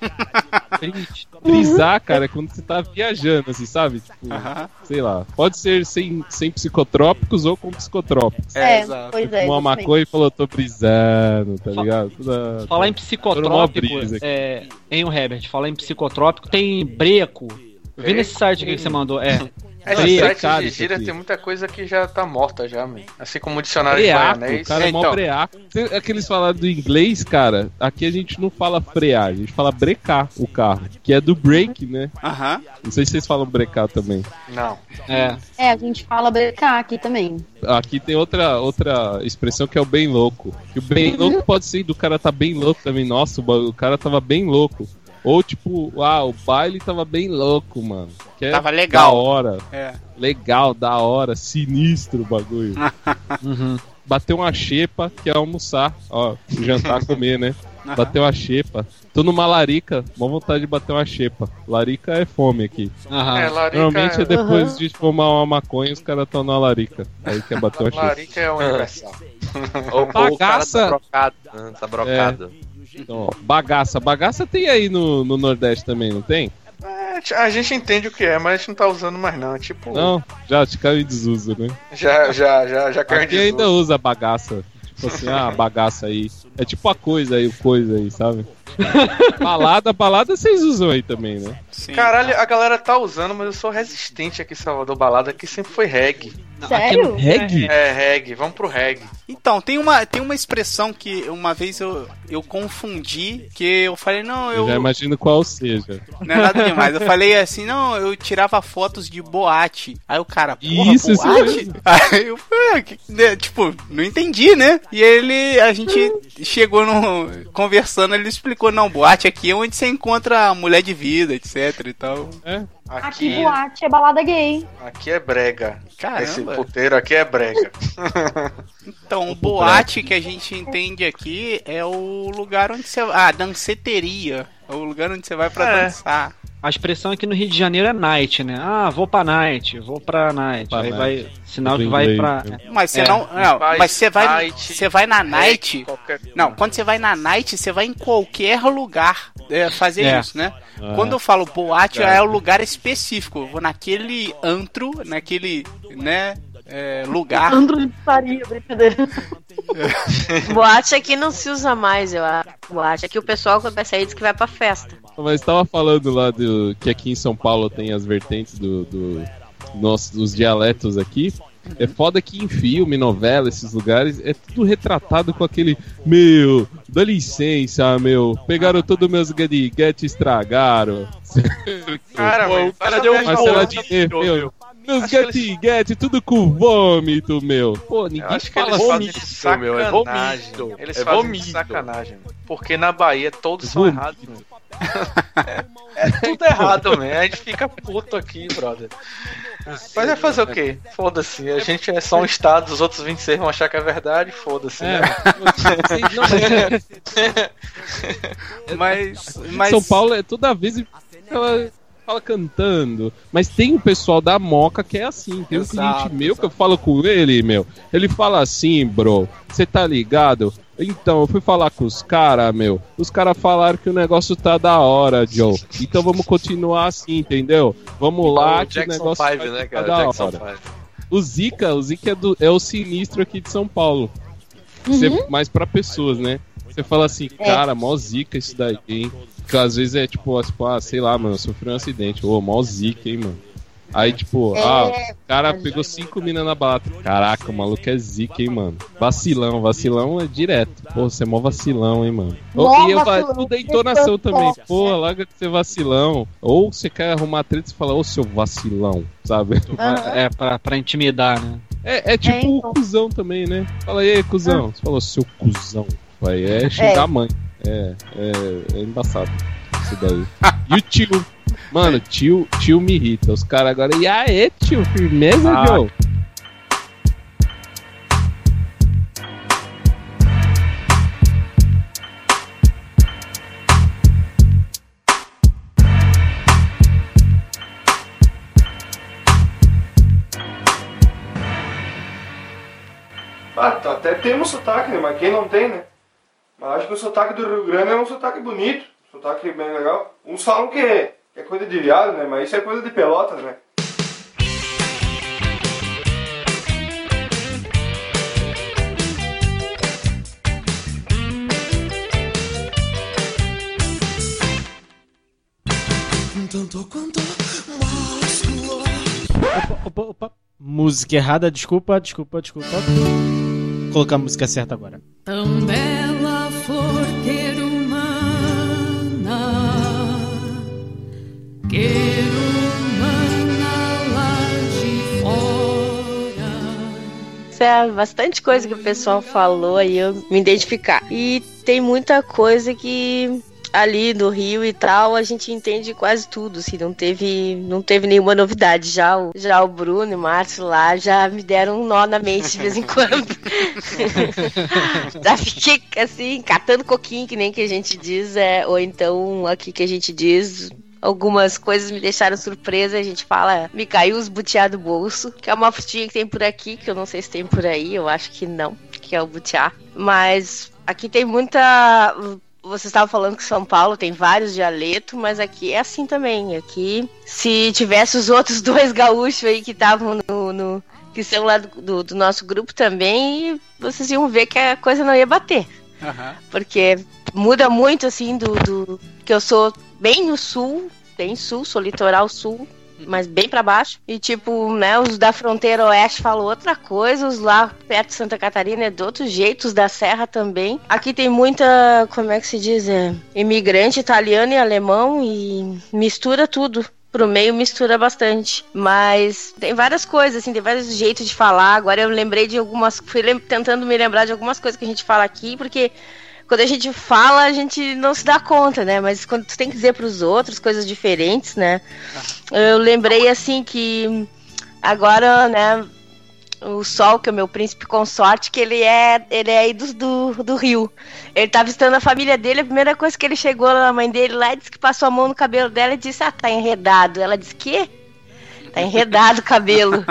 Brisar, cara, é quando você tá viajando, assim, sabe? Tipo, Aham. sei lá. Pode ser sem, sem psicotrópicos ou com psicotrópicos. É, exato. pois Tipo, é. uma exatamente. maconha e falou, tô brisando, tá ligado? Toda, Falar em toda uma psicotrópico, brisa aqui. é, hein, o Herbert, falar em psicotrópico, tem breco. Eu vi nesse site aqui que você mandou, é. Esse Breco, site cara, de isso gíria aqui. tem muita coisa que já tá morta já, man. Assim como o dicionário de Breaco, baianês. o cara é mó Então. breaco. Cê- Aqueles falaram do inglês, cara, aqui a gente não fala frear, a gente fala brecar o carro, que é do break, né? Aham. Não sei se vocês falam brecar também. Não. É. É, a gente fala brecar aqui também. Aqui tem outra, outra expressão que é o bem louco. Que o bem louco pode ser do cara tá bem louco também. Nossa, o ba- o cara tava bem louco. Ou tipo, ah, o baile tava bem louco, mano. Que é Tava legal. Da hora. É. Legal, da hora, sinistro o bagulho. Uhum. Bateu uma xepa, que é almoçar. Ó, jantar, comer, né? Bateu uma xepa. Tô numa larica, mó vontade de bater uma xepa. Larica é fome aqui. Aham. É, larica Normalmente é depois Uhum. de fumar uma maconha, os caras tão na larica. Aí quer bater uma xepa. Larica é universal. Ou, ou o cara Bagaça. tá brocado, né? Tá brocado. Então, ó, bagaça. Bagaça tem aí no, no Nordeste também, não tem? É, a gente entende o que é, mas a gente não tá usando mais não. Tipo, Não, já te caiu em desuso, né? já, já, já, já caiu em Aqui ainda desuso. usa bagaça. Tipo assim, ah, bagaça aí. É tipo a coisa aí, o coisa aí, sabe? Balada, balada vocês usam aí também, né? Sim. Caralho, a galera tá usando, mas eu sou resistente aqui em Salvador. Balada que sempre foi reggae. Sério? Reggae? É, reggae, vamos pro reggae. Então, tem uma, tem uma expressão que uma vez eu, eu confundi, que eu falei, não, Eu eu... já imagino qual seja. Não é nada demais. Eu falei assim, não, eu tirava fotos de boate. Aí o cara, porra, Isso, isso boate? mesmo. Aí eu falei, ah, que- né, tipo, não entendi, né? E ele, a gente chegou no... Conversando, ele explicou, não, boate aqui é onde você encontra a mulher de vida, etc e tal. É? Aqui Aqui, boate é balada gay. aqui é brega. Caramba. Esse puteiro aqui é brega. Então, boate que a gente entende aqui é o lugar onde você vai... Ah, danceteria. É o lugar onde você vai pra É. dançar. A expressão aqui no Rio de Janeiro é night, né? Ah, vou pra night, vou pra night. Pra Aí night. vai. Sinal Do que vai inglês, pra. né? Mas você É. não, não Faz mas você vai, night, você vai na night. Qualquer... Não, quando você vai na night, você vai em qualquer lugar é, fazer É. isso, né? Ah. Quando eu falo boate, É. é o lugar específico. Eu vou naquele antro, naquele, né, é, lugar. Andro de putaria, brincadeira. Boate aqui não se usa mais, eu acho. Boate aqui o pessoal quando vai sair diz que vai pra festa. Mas tava falando lá do que aqui em São Paulo tem as vertentes do, do nossos dos dialetos aqui. É foda que em filme, novela, esses lugares, é tudo retratado com aquele meu, dá licença, meu, pegaram todos meus gadiguetes e estragaram. Cara, Pô, velho, o cara basta deu ver um as Marcela fotos. Diné, meu, meus Acho que eles- gadiguetes, tudo com vômito, meu. Pô, Eu ninguém acho que fala eles assim. fazem de vômito, meu, é sacanagem. vômito. Eles É fazem vômito. de sacanagem. Porque na Bahia todos são Vômito. errados, meu. É, é tudo errado, man. A gente fica puto aqui, brother. Mas vai fazer o quê? Foda-se. A gente é só um estado, os outros vinte e seis vão achar que é verdade, foda-se, É, né? vocês não- Mas, Em mas São Paulo é toda vez ela fala cantando, mas tem o pessoal da Moca que é assim, tem um Exato, cliente meu exato. que eu falo com ele, meu, ele fala assim, bro, você tá ligado? Então, eu fui falar com os caras, meu, os caras falaram que o negócio tá da hora, Joe, então vamos continuar assim, entendeu? Vamos lá o que o Jackson negócio Five, vai né, ficar cara? da Jackson hora. Five. O Zika, o Zika é, do- é o sinistro aqui de São Paulo. Ser mais pra pessoas, né? Você fala assim, cara, mó zica isso daí, hein? Porque às vezes é tipo, tipo, ah, sei lá, mano, sofreu um acidente. Ô, mó zica, hein, mano? Aí, tipo, é, ah, o cara pegou cinco minas na balada. Caraca, o maluco é zica, hein, mano? Vacilão, vacilão é direto. Pô, você é mó vacilão, hein, mano? Ou, e eu falo, tudo é entonação também. Pô, larga de ser vacilão. Ou você quer arrumar treta e fala, ô, seu vacilão, sabe? Uhum. É, pra, pra intimidar, né? É, é tipo é, então. o cuzão também, né? Fala aí, cuzão. Uhum. Você falou, seu cuzão. Aí é xingar é. a mãe. É, é, é embaçado. Isso daí. E o tio? Mano, tio, tio me irrita. Os caras agora. E aí, tio? Firmeza, ah. Joe? Ah, tá, até temos sotaque, né? Mas quem não tem, né? Mas acho que o sotaque do Rio Grande é um sotaque bonito. Um sotaque bem legal. Uns falam que é, que é coisa de viado, né? Mas isso é coisa de Pelotas, né? Opa, opa, opa. Música errada, desculpa, desculpa, desculpa. Vou colocar a música certa agora. Tão bela flor ter humana, quer humana lá de fora. Isso é bastante coisa que o pessoal falou e eu me identificar. E tem muita coisa que ali do Rio e tal, a gente entende quase tudo, assim, não teve, não teve nenhuma novidade. Já o, já o Bruno e o Márcio lá já me deram um nó na mente de vez em quando. Já fiquei, assim, catando coquinho, que nem que a gente diz, é, ou então aqui que a gente diz... Algumas coisas me deixaram surpresa, a gente fala, me caiu os butiá do bolso, que é uma frutinha que tem por aqui, que eu não sei se tem por aí, eu acho que não, que é o butiá. Mas aqui tem muita... Você estava falando que São Paulo tem vários dialetos, mas aqui é assim também. Aqui, se tivesse os outros dois gaúchos aí que estavam no, no... que são lá do, do, do nosso grupo também, vocês iam ver que a coisa não ia bater. Uhum. Porque muda muito, assim, do, do... que eu sou bem no sul, bem sul, sou litoral sul, mas bem pra baixo. E tipo, né, os da fronteira oeste falam outra coisa, os lá perto de Santa Catarina é de outro jeito, os da serra também. Aqui tem muita, como é que se diz, é, imigrante italiano e alemão e mistura tudo. Pro meio mistura bastante, mas tem várias coisas, assim, tem vários jeitos de falar. Agora eu lembrei de algumas, fui lem- tentando me lembrar de algumas coisas que a gente fala aqui, porque quando a gente fala, a gente não se dá conta, né? Mas quando tu tem que dizer pros outros coisas diferentes, né? Eu lembrei, assim, que agora, né, o Sol, que é o meu príncipe consorte, que ele é, ele é aí do, do, do Rio. Ele tá visitando a família dele, a primeira coisa que ele chegou na mãe dele lá, disse que passou a mão no cabelo dela e disse, ah, tá enredado. Ela disse, quê? Tá enredado o cabelo.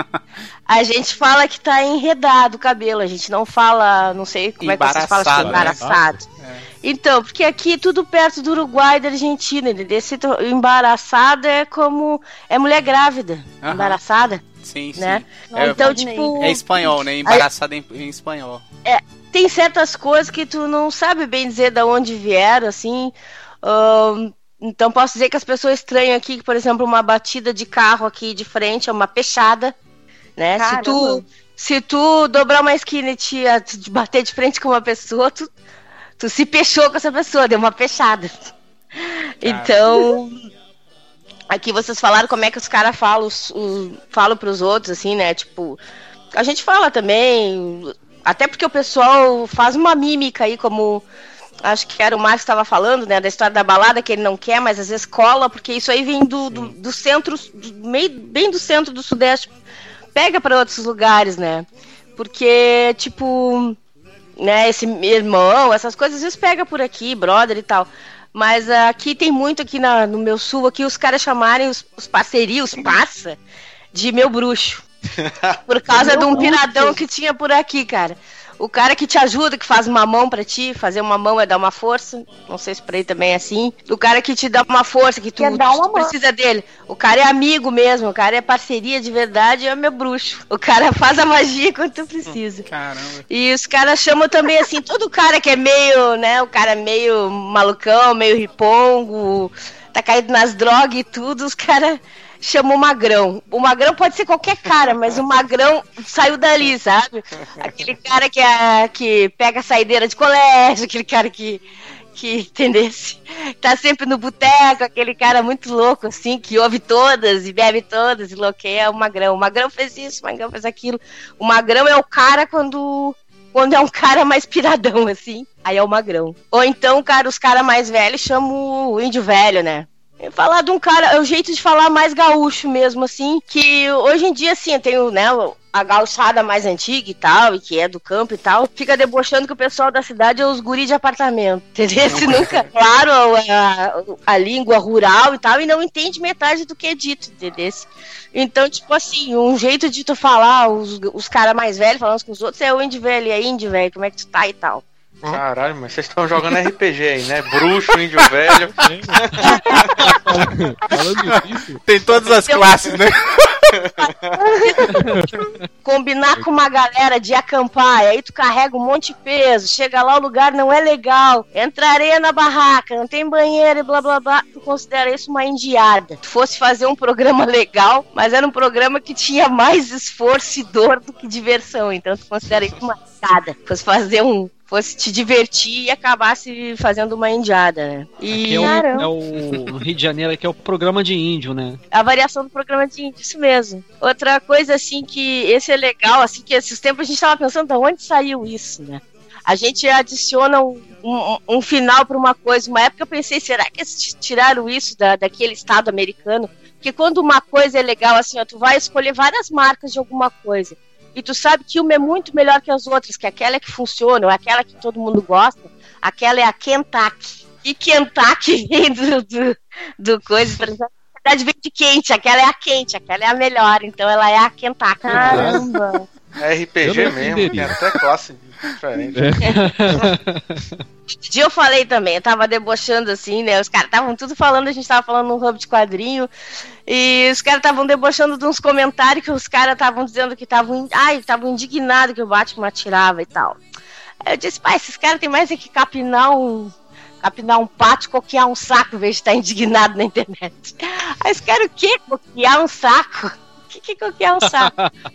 A gente fala que tá enredado o cabelo, a gente não fala, não sei como é que vocês falam, assim, embaraçado. Né? É. Então, porque aqui é tudo perto do Uruguai e da Argentina, esse embaraçada é como, é mulher grávida, uhum. Embaraçada. Sim, né? sim. É, então, tipo... É espanhol, né? Embaraçada em, em espanhol. É, tem certas coisas que tu não sabe bem dizer de onde vieram, assim... Um, então posso dizer que as pessoas estranham aqui, que, por exemplo, uma batida de carro aqui de frente é uma peixada, né? Se tu, se tu dobrar uma esquina e te, te bater de frente com uma pessoa, tu, tu se peixou com essa pessoa, deu uma peixada. Então, aqui vocês falaram como é que os caras falam, falam pros outros, assim, né? Tipo, a gente fala também, até porque o pessoal faz uma mímica aí, como... Acho que era o Marcos que estava falando, né, da história da balada, que ele não quer, mas às vezes cola, porque isso aí vem do, do, do centro, do meio, bem do centro do sudeste, pega para outros lugares, né, porque, tipo, né, esse irmão, essas coisas, às vezes pega por aqui, brother e tal, mas uh, aqui tem muito, aqui na, no meu sul, aqui os caras chamarem os, os parcerios, parça, de meu bruxo, por causa de um piradão que tinha por aqui, cara. O cara que te ajuda, que faz uma mão pra ti, fazer uma mão é dar uma força. Não sei se pra ele também é assim. O cara que te dá uma força, que tu, Quer dar uma tu precisa dele. O cara é amigo mesmo, o cara é parceria de verdade, é meu bruxo. O cara faz a magia quando tu precisa. Caramba. E os caras chamam também assim, todo cara que é meio, né, o cara meio malucão, meio ripongo, tá caído nas drogas e tudo, os caras chamam magrão. O magrão pode ser qualquer cara, mas o magrão saiu dali, sabe? Aquele cara que, é, que pega a saideira de colégio, aquele cara que, que entendesse, tá sempre no boteco, aquele cara muito louco, assim, que ouve todas e bebe todas e louqueia, é o magrão. O magrão fez isso, o magrão fez aquilo. O magrão é o cara quando... Quando é um cara mais piradão, assim, aí é o magrão. Ou então, cara, os caras mais velhos chamam o índio velho, né? Falar de um cara, é o jeito de falar mais gaúcho mesmo, assim, que hoje em dia, assim, tem o, né, a gauchada mais antiga e tal, e que é do campo e tal, fica debochando que o pessoal da cidade é os guri de apartamento, entendeu? Se nunca, claro, a, a, a língua rural e tal, e não entende metade do que é dito, entendeu? Então, tipo assim, um jeito de tu falar, os, os caras mais velhos falando com os outros, é o índio velho, e aí, índio velho, como é que tu tá e tal. Né? Caralho, mas vocês estão jogando R P G aí, né? Bruxo, índio velho. Falando disso. Tem todas as classes, né? Combinar com uma galera de acampar, e aí tu carrega um monte de peso, chega lá, o lugar não é legal, entra areia na barraca, não tem banheiro e blá blá blá, tu considera isso uma indiada. Tu fosse fazer um programa legal, mas era um programa que tinha mais esforço e dor do que diversão, então tu considera isso uma indiada. Fosse fazer um fosse te divertir e acabasse fazendo uma indiada, né? E é o, é o no Rio de Janeiro, que é o programa de índio, né? A variação do programa de índio, isso mesmo. Outra coisa, assim, que esse é legal, assim, que esses tempos a gente tava pensando de onde saiu isso, né? A gente adiciona um, um, um final pra uma coisa. Uma época eu pensei, será que eles tiraram isso da, daquele estado americano? Porque quando uma coisa é legal, assim, ó, tu vai escolher várias marcas de alguma coisa. E tu sabe que uma é muito melhor que as outras, que aquela é que funciona, ou aquela que todo mundo gosta, aquela é a Kentucky. E Kentucky vem do, do, do coisa, na verdade vem de quente, aquela é a quente, aquela é a melhor, então ela é a Kentucky. Caramba! É R P G mesmo, tem até classe diferente. Esse dia eu falei também, eu tava debochando assim, né? Os caras estavam tudo falando, a gente tava falando num hub de quadrinho, e os caras estavam debochando de uns comentários que os caras estavam dizendo que estavam, ai, estavam indignados que o Batman atirava e tal. Aí eu disse, pai, esses caras tem mais é que capinar um. Capinar um pato, coquear um saco, em vez de estar indignado na internet. Aí os caras, o quê? Coquear um saco? O que que é coquear um saco?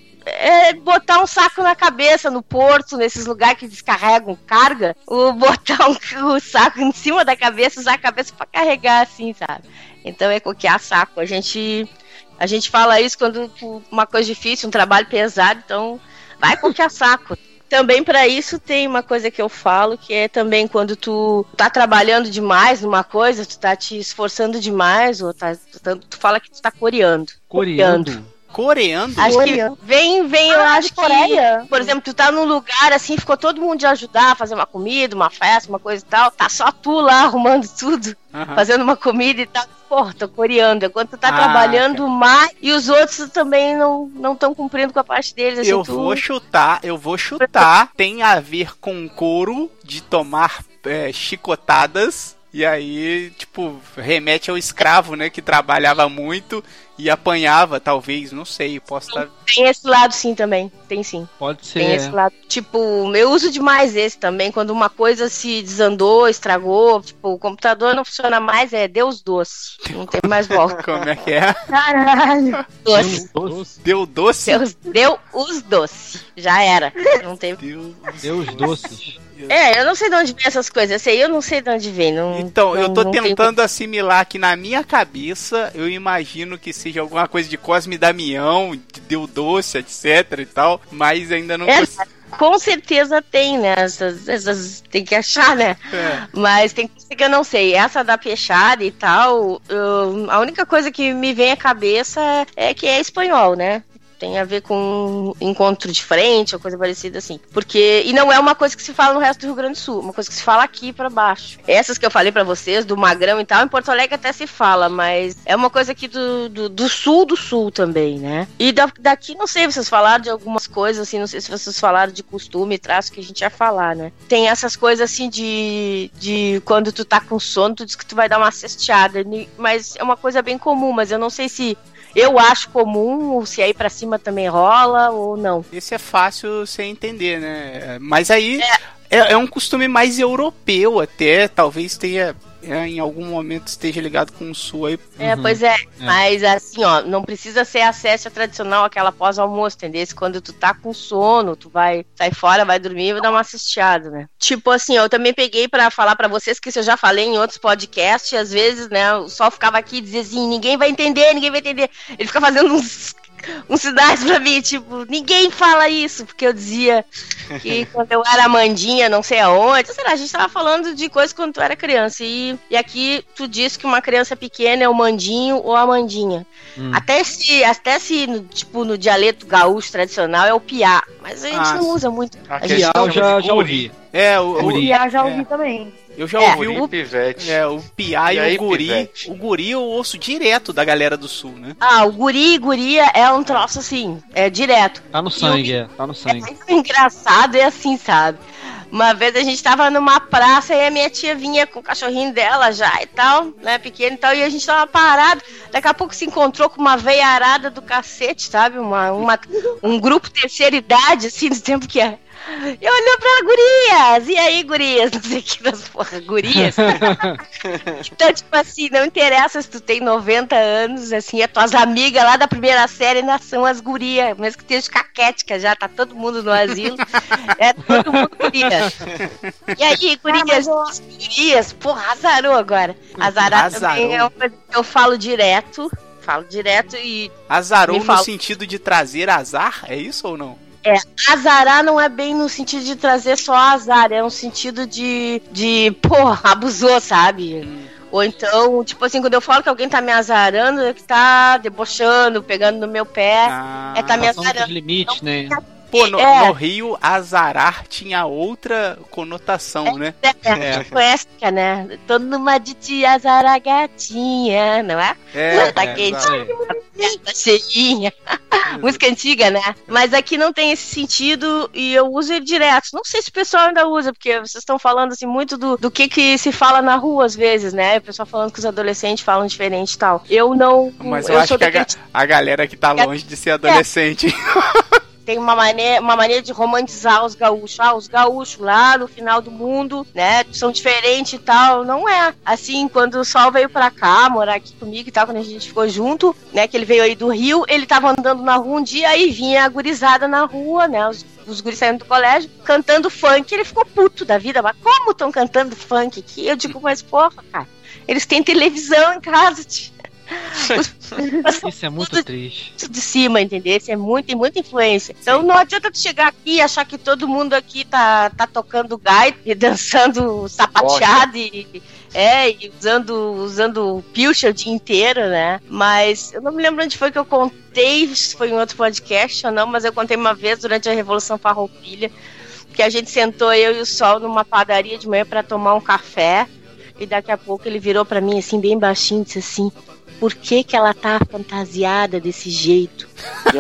É botar um saco na cabeça, no porto, nesses lugares que descarregam carga, ou botar um, um saco em cima da cabeça, usar a cabeça pra carregar, assim, sabe? Então é coquear saco. A gente, a gente fala isso quando uma coisa difícil, um trabalho pesado, então vai coquear saco. Também pra isso tem uma coisa que eu falo, que é também quando tu tá trabalhando demais numa coisa, tu tá te esforçando demais, ou tá, tu, tu fala que tu tá coreando. Coreando? Coreando? Acho que vem, vem, eu Ah, acho de Coreia. que, por exemplo, tu tá num lugar assim, ficou todo mundo de ajudar a fazer uma comida, uma festa, uma coisa e tal, tá só tu lá arrumando tudo, Aham. fazendo uma comida e tal, porra, tô coreando. É quando tu tá Ah, trabalhando cara. mais e os outros também não não estão cumprindo com a parte deles. Assim, Eu tu... vou chutar, eu vou chutar, tem a ver com couro de tomar é, chicotadas. E aí, tipo, remete ao escravo, né? Que trabalhava muito e apanhava, talvez, não sei, posso estar... Tem esse lado sim também, tem sim. Pode ser. Tem esse lado. Tipo, eu uso demais esse também, quando uma coisa se desandou, estragou, tipo, o computador não funciona mais, é Deus doce. Não tem mais volta. Como é que é? Caralho! Doce. Doce. Deu doce? Deus deu os doces. Já era. Não tem... Deus. Deus doces. É, eu não sei de onde vem essas coisas. Essa aí eu não sei de onde vem. Não, Então, não, eu tô não tentando tem... assimilar que na minha cabeça, eu imagino que seja alguma coisa de Cosme e Damião, de Deu Doce, etc e tal, mas ainda não... É, consigo... com certeza tem, né? Essas, essas tem que achar, né? É. Mas tem coisa que eu não sei. Essa da peixada e tal, eu, a única coisa que me vem à cabeça é que é espanhol, né? Tem a ver com encontro de frente ou coisa parecida assim. Porque, e não é uma coisa que se fala no resto do Rio Grande do Sul, uma coisa que se fala aqui pra baixo. Essas que eu falei pra vocês, do Magrão e tal, em Porto Alegre até se fala, mas é uma coisa aqui do, do, do sul do sul também, né? E da, daqui, não sei, vocês falaram de algumas coisas, assim, não sei se vocês falaram de costume e traço que a gente ia falar, né? Tem essas coisas assim de, de quando tu tá com sono, tu diz que tu vai dar uma cesteada, mas é uma coisa bem comum, mas eu não sei se eu acho comum, ou se aí pra cima também rola, ou não. Esse é fácil você entender, né? Mas aí é, é, é um costume mais europeu até, talvez tenha... É, em algum momento esteja ligado com o sul aí. É, uhum. Pois é, é, mas assim, ó, não precisa ser a cesta tradicional, aquela pós-almoço, entendeu? Quando tu tá com sono, tu vai sair fora, vai dormir e vai dar uma cesteada, né? Tipo assim, eu também peguei pra falar pra vocês que isso eu já falei em outros podcasts, às vezes, né, o Sol ficava aqui e dizia assim, ninguém vai entender, ninguém vai entender. Ele fica fazendo uns... uns sinais pra mim, tipo, ninguém fala isso, porque eu dizia que quando eu era Amandinha, não sei aonde, sei lá, a gente tava falando de coisas quando tu era criança, e, e aqui tu diz que uma criança pequena é o Mandinho ou a Amandinha. Hum. Até se, até se no, tipo, no dialeto gaúcho tradicional é o piá, mas a gente ah, não usa muito. A piá eu já, já ouvi. É, o, o piá já ouvi é. também. Eu já é, ouvi o pivete. É, o piá e, e aí, o guri. Pivete? O guri eu ouço direto da galera do sul, né? Ah, o guri e guria é um troço assim, é direto. Tá no sangue, o, é, tá no sangue. É muito engraçado, é assim, sabe? Uma vez a gente tava numa praça e a minha tia vinha com o cachorrinho dela já e tal, né, pequeno e tal, e a gente tava parado, daqui a pouco se encontrou com uma veia arada do cacete, sabe? Uma, uma, um grupo terceira idade, assim, do tempo que é. E olhou pra gurias, e aí gurias, não sei o que das porra, gurias. Então, tipo assim, não interessa se tu tem noventa anos, assim, as tuas amigas lá da primeira série ainda são as gurias, mesmo que esteja caquética já, tá todo mundo no asilo, é todo mundo guria. E aí, gurias, ah, gurias, porra, azarou agora. Azarar azarou. Também é uma coisa que eu falo direto, falo direto e... Azarou no falo... sentido de trazer azar, é isso ou não? É, azarar não é bem no sentido de trazer só azar, é um sentido de, de pô, abusou, sabe? Hum. Ou então, tipo assim, quando eu falo que alguém tá me azarando, é que tá debochando, pegando no meu pé, ah, é tá me azarando. Limite, né? Pô, no, é. no Rio, azarar tinha outra conotação, é, né? É, é. Poética, né? Tô numa de te azarar gatinha, não é? É, tá é, quente, tá cheinha. Música antiga, né? Mas aqui não tem esse sentido e eu uso ele direto. Não sei se o pessoal ainda usa, porque vocês estão falando assim muito do, do que que se fala na rua às vezes, né? O pessoal falando que os adolescentes falam diferente e tal. Eu não... Mas eu, eu acho sou que daquele... a, a galera que tá longe de ser adolescente... É. Tem uma maneira, uma maneira de romantizar os gaúchos. Ah, os gaúchos lá no final do mundo, né, são diferentes e tal. Não é. Assim, quando o Sol veio pra cá, morar aqui comigo e tal, quando a gente ficou junto, né, que ele veio aí do Rio, ele tava andando na rua um dia, aí vinha a gurizada na rua, né, os, os guris saindo do colégio, cantando funk. Ele ficou puto da vida. Mas como estão cantando funk aqui? Eu digo, mas porra, cara, eles têm televisão em casa, tio. Isso é muito triste. Isso de cima, entendeu? Isso é muito, tem muita influência. Então não adianta tu chegar aqui e achar que todo mundo aqui tá, tá tocando gaita e dançando sapateado e, é, e usando, usando pilcha o dia inteiro, né? Mas eu não me lembro onde foi que eu contei, se foi em outro podcast ou não, mas eu contei uma vez durante a Revolução Farroupilha que a gente sentou, eu e o Sol, numa padaria de manhã pra tomar um café e daqui a pouco ele virou pra mim assim, bem baixinho, e disse assim: por que que ela tá fantasiada desse jeito? Eu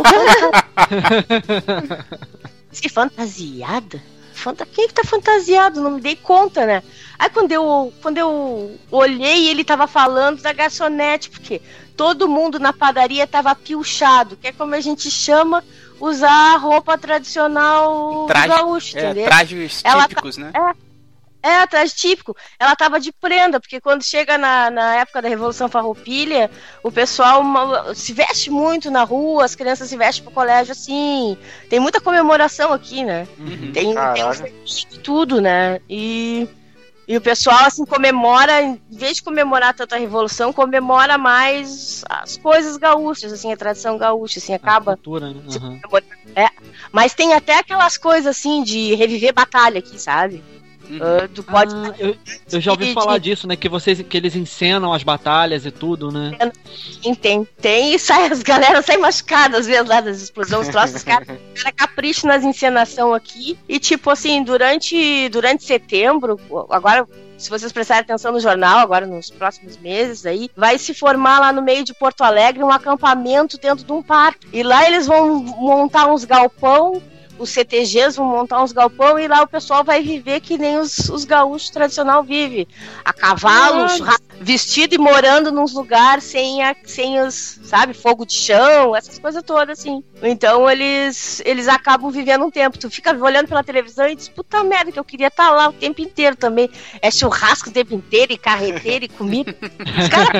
disse, fantasiada? Fanta... Quem que tá fantasiado? Não me dei conta, né? Aí quando eu, quando eu olhei, ele tava falando da garçonete, porque todo mundo na padaria tava pilchado, que é como a gente chama usar roupa tradicional Traje, gaúcho, é, entendeu? Trajes ela típicos, tá, né? É, É, traje típico. Ela tava de prenda, porque quando chega na, na época da Revolução Farroupilha, o pessoal se veste muito na rua, as crianças se vestem pro colégio assim. Tem muita comemoração aqui, né? Uhum, tem, tem um tudo, né? E, e o pessoal, assim, comemora, em vez de comemorar tanto a Revolução, comemora mais as coisas gaúchas, assim, a tradição gaúcha, assim, acaba... A cultura, né? Uhum. É, mas tem até aquelas coisas, assim, de reviver batalha aqui, sabe? Uh, tu pode... Ah, eu, eu já ouvi falar disso, né? Que, vocês, que eles encenam as batalhas e tudo, né? Tem, tem, tem e sai, as galera saem machucadas às vezes lá das explosões, os troços, os caras cara capricham nas encenação aqui. E tipo assim, durante, durante setembro, agora, se vocês prestarem atenção no jornal, agora nos próximos meses aí, vai se formar lá no meio de Porto Alegre um acampamento dentro de um parque. E lá eles vão montar uns galpão. Os C T Gs vão montar uns galpão e lá o pessoal vai viver que nem os, os gaúchos tradicional vivem. A cavalo, vestido e morando nos lugares sem, a, sem os, sabe, fogo de chão, essas coisas todas, assim. Então eles, eles acabam vivendo um tempo. Tu fica olhando pela televisão e diz, puta merda, que eu queria estar lá o tempo inteiro também. É churrasco o tempo inteiro, e carreteira, e comida. Os caras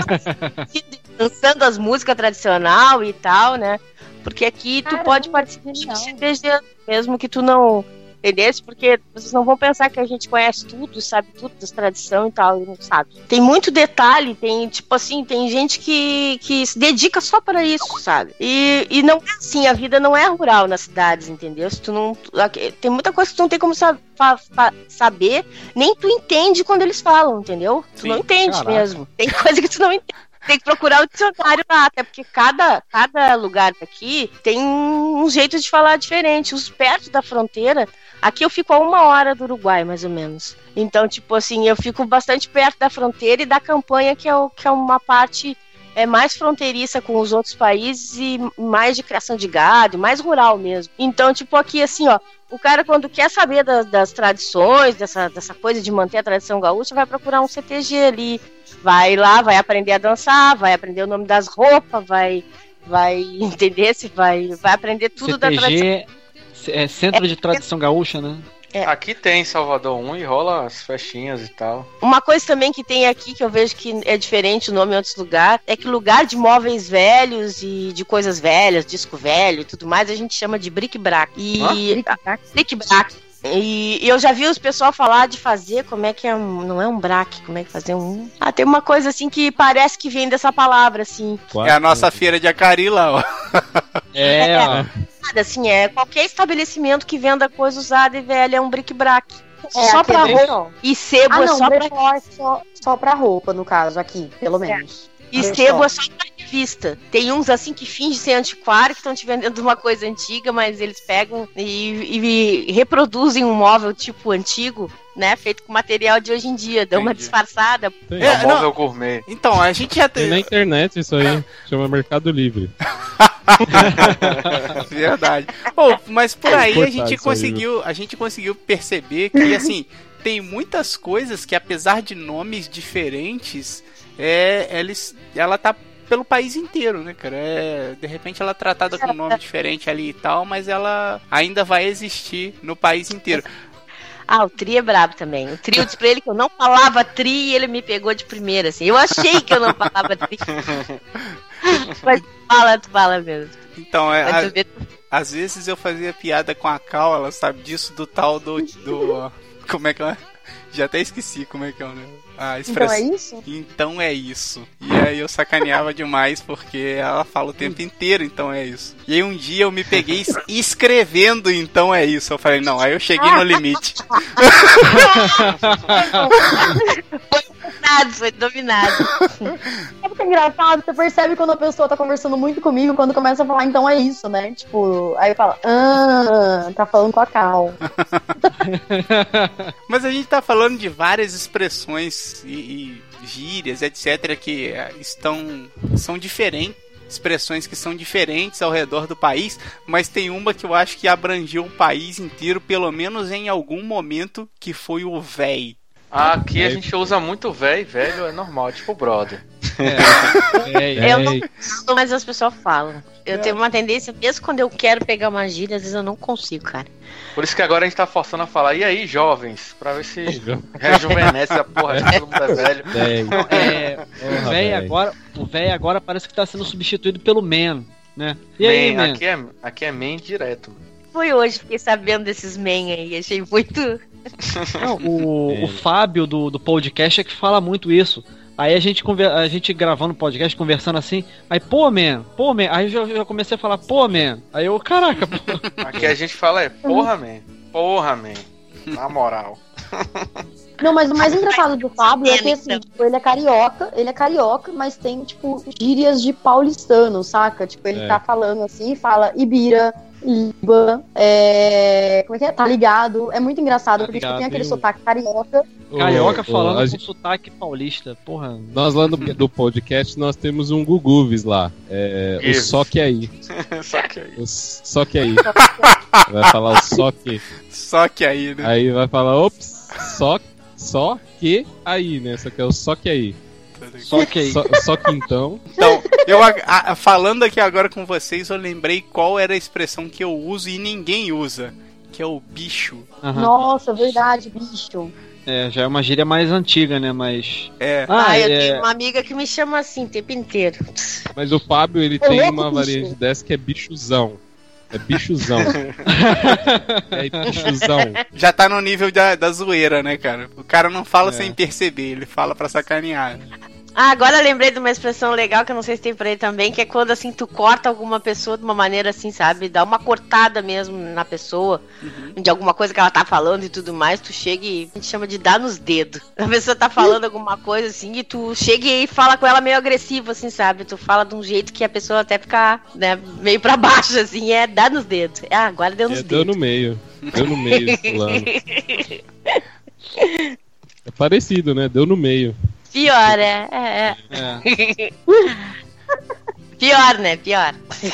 dançando as músicas tradicional e tal, né? Porque aqui tu Caramba, pode participar de C T G, mesmo que tu não entendesse, porque vocês não vão pensar que a gente conhece tudo, sabe tudo das tradições e tal, e não sabe. Tem muito detalhe, tem, tipo assim, tem gente que, que se dedica só para isso, sabe? E, e não é assim, a vida não é rural nas cidades, entendeu? Se tu não, tem muita coisa que tu não tem como saber, saber nem tu entende quando eles falam, entendeu? Tu Sim, não entende caraca. mesmo. Tem coisa que tu não entende. Tem que procurar o dicionário lá, até porque cada, cada lugar daqui tem um jeito de falar diferente. Os perto da fronteira, aqui eu fico a uma hora do Uruguai, mais ou menos. Então, tipo assim, eu fico bastante perto da fronteira e da campanha, que é, o, que é uma parte é, mais fronteiriça com os outros países e mais de criação de gado, mais rural mesmo. Então, tipo, aqui assim, ó, o cara quando quer saber das, das tradições, dessa, dessa coisa de manter a tradição gaúcha, vai procurar um C T G ali. Vai lá, vai aprender a dançar, vai aprender o nome das roupas, vai, vai entender se vai, vai aprender tudo C T G, da tradição. É Centro é, de Tradição Gaúcha, né? É. Aqui tem Salvador um e rola as festinhas e tal. Uma coisa também que tem aqui, que eu vejo que é diferente o nome em outros lugares, é que lugar de móveis velhos e de coisas velhas, disco velho e tudo mais, a gente chama de bric-brac. E... Ah? Bric-brac. E eu já vi os pessoal falar de fazer, como é que é um, não é um braque, como é que fazer um... Ah, tem uma coisa assim que parece que vem dessa palavra, assim. É a nossa feira de Acari lá, ó. É, ó. É, assim, é qualquer estabelecimento que venda coisa usada e velha é um bric-brac. É, só pra roupa. Não. E sebo ah, é não, só pra... É só, só pra roupa, no caso, aqui, pelo menos. É. E sebo é só pra revista. Tem uns assim que fingem ser antiquário, que estão te vendendo uma coisa antiga, mas eles pegam e, e reproduzem um móvel tipo antigo, né? Feito com material de hoje em dia. Dão uma disfarçada. É, é um móvel gourmet. Então, a gente já tem... tem na internet isso aí. Chama Mercado Livre. Verdade. Oh, mas por aí a gente conseguiu, a gente conseguiu perceber que, assim, tem muitas coisas que, apesar de nomes diferentes, é, eles, ela tá pelo país inteiro, né, cara? É, de repente ela é tratada com um nome diferente ali e tal, mas ela ainda vai existir no país inteiro. Ah, o Tri é brabo também. O Tri, eu disse pra ele que eu não falava Tri e ele me pegou de primeira, assim. Eu achei que eu não falava Tri. Mas fala, tu fala mesmo. Então, é, a, às vezes eu fazia piada com a Cal, ela sabe disso, do tal do... do como é que é? Já até esqueci como é que é o nome. Ah, express... Então é isso? Então é isso. E aí eu sacaneava demais porque ela fala o tempo inteiro, então é isso. E aí um dia eu me peguei escrevendo, então é isso. Eu falei, não, aí eu cheguei no limite. Foi dominado, foi dominado. É porque é engraçado, você percebe quando a pessoa tá conversando muito comigo, quando começa a falar, então é isso, né? Tipo, aí eu falo, ah, tá falando com a Cal. Mas a gente tá falando de várias expressões e, e gírias, etc, que estão são diferentes, expressões que são diferentes ao redor do país, mas tem uma que eu acho que abrangiu o país inteiro, pelo menos em algum momento, que foi o véi. Ah, aqui a gente usa muito véi, velho é normal, tipo brother. É. Eu não falo, mas as pessoas falam. Eu é. tenho uma tendência, mesmo quando eu quero pegar uma gíria, às vezes eu não consigo, cara. Por isso que agora a gente tá forçando a falar, e aí, jovens? Pra ver se rejuvenesce a porra de todo mundo é velho. É, o véio agora, o véio agora parece que tá sendo substituído pelo man, né? E man, aí, man? Aqui é, aqui é man direto. Foi hoje, fiquei sabendo desses men aí, achei muito... Não, o, é. o Fábio do, do podcast é que fala muito isso. Aí a gente, conver, a gente gravando o podcast, conversando assim, aí, pô, man, pô, man, aí eu já, já comecei a falar, pô, man, aí eu, caraca, pô. Aqui a gente fala é, porra, man, porra, man, na moral. Não, mas o mais engraçado do Fábio é que assim, tipo, ele é carioca, ele é carioca, mas tem, tipo, gírias de paulistano, saca? Tipo, ele É. tá falando assim, fala Ibira, Iba, é... como é que é? Tá ligado? É muito engraçado, porque tipo, ligado, tem aquele hein? sotaque carioca. Carioca Ô, ô, falando a com gente- sotaque paulista, porra. Nós lá no, do podcast, nós temos um Guguves lá. É, o Gives. Só Que Aí. Só que aí. O s- Só Que Aí. Vai falar o Só Que. Só que aí, né? Aí vai falar, ops, só, só que aí, né? Só que é o Só Que Aí. Só que aí. Só, só que então. Então, eu a- a- falando aqui agora com vocês, eu lembrei qual era a expressão que eu uso e ninguém usa, que é o bicho. Aham. Nossa, verdade, bicho. É, já é uma gíria mais antiga, né? Mas. É. Ah, Ah, eu é... tenho uma amiga que me chama assim o tempo inteiro. Mas o Fábio, ele Ô, tem louco, uma bicho. variante dessa que é bichuzão. É bichuzão. É bichuzão. Já tá no nível da, da zoeira, né, cara? O cara não fala É. sem perceber, ele fala pra sacanear. Ah, agora eu lembrei de uma expressão legal que eu não sei se tem pra ele também, que é quando assim tu corta alguma pessoa de uma maneira assim, sabe? Dá uma cortada mesmo na pessoa, de alguma coisa que ela tá falando e tudo mais, tu chega e a gente chama de dar nos dedos. A pessoa tá falando alguma coisa assim e tu chega e fala com ela meio agressivo, assim, sabe? Tu fala de um jeito que a pessoa até fica, né, meio pra baixo, assim, é dar nos dedos. Ah, agora deu nos É, deu dedos. no meio. Deu no meio, fulano. É parecido, né? Deu no meio. Pior, é. é, é. Pior, né? Pior.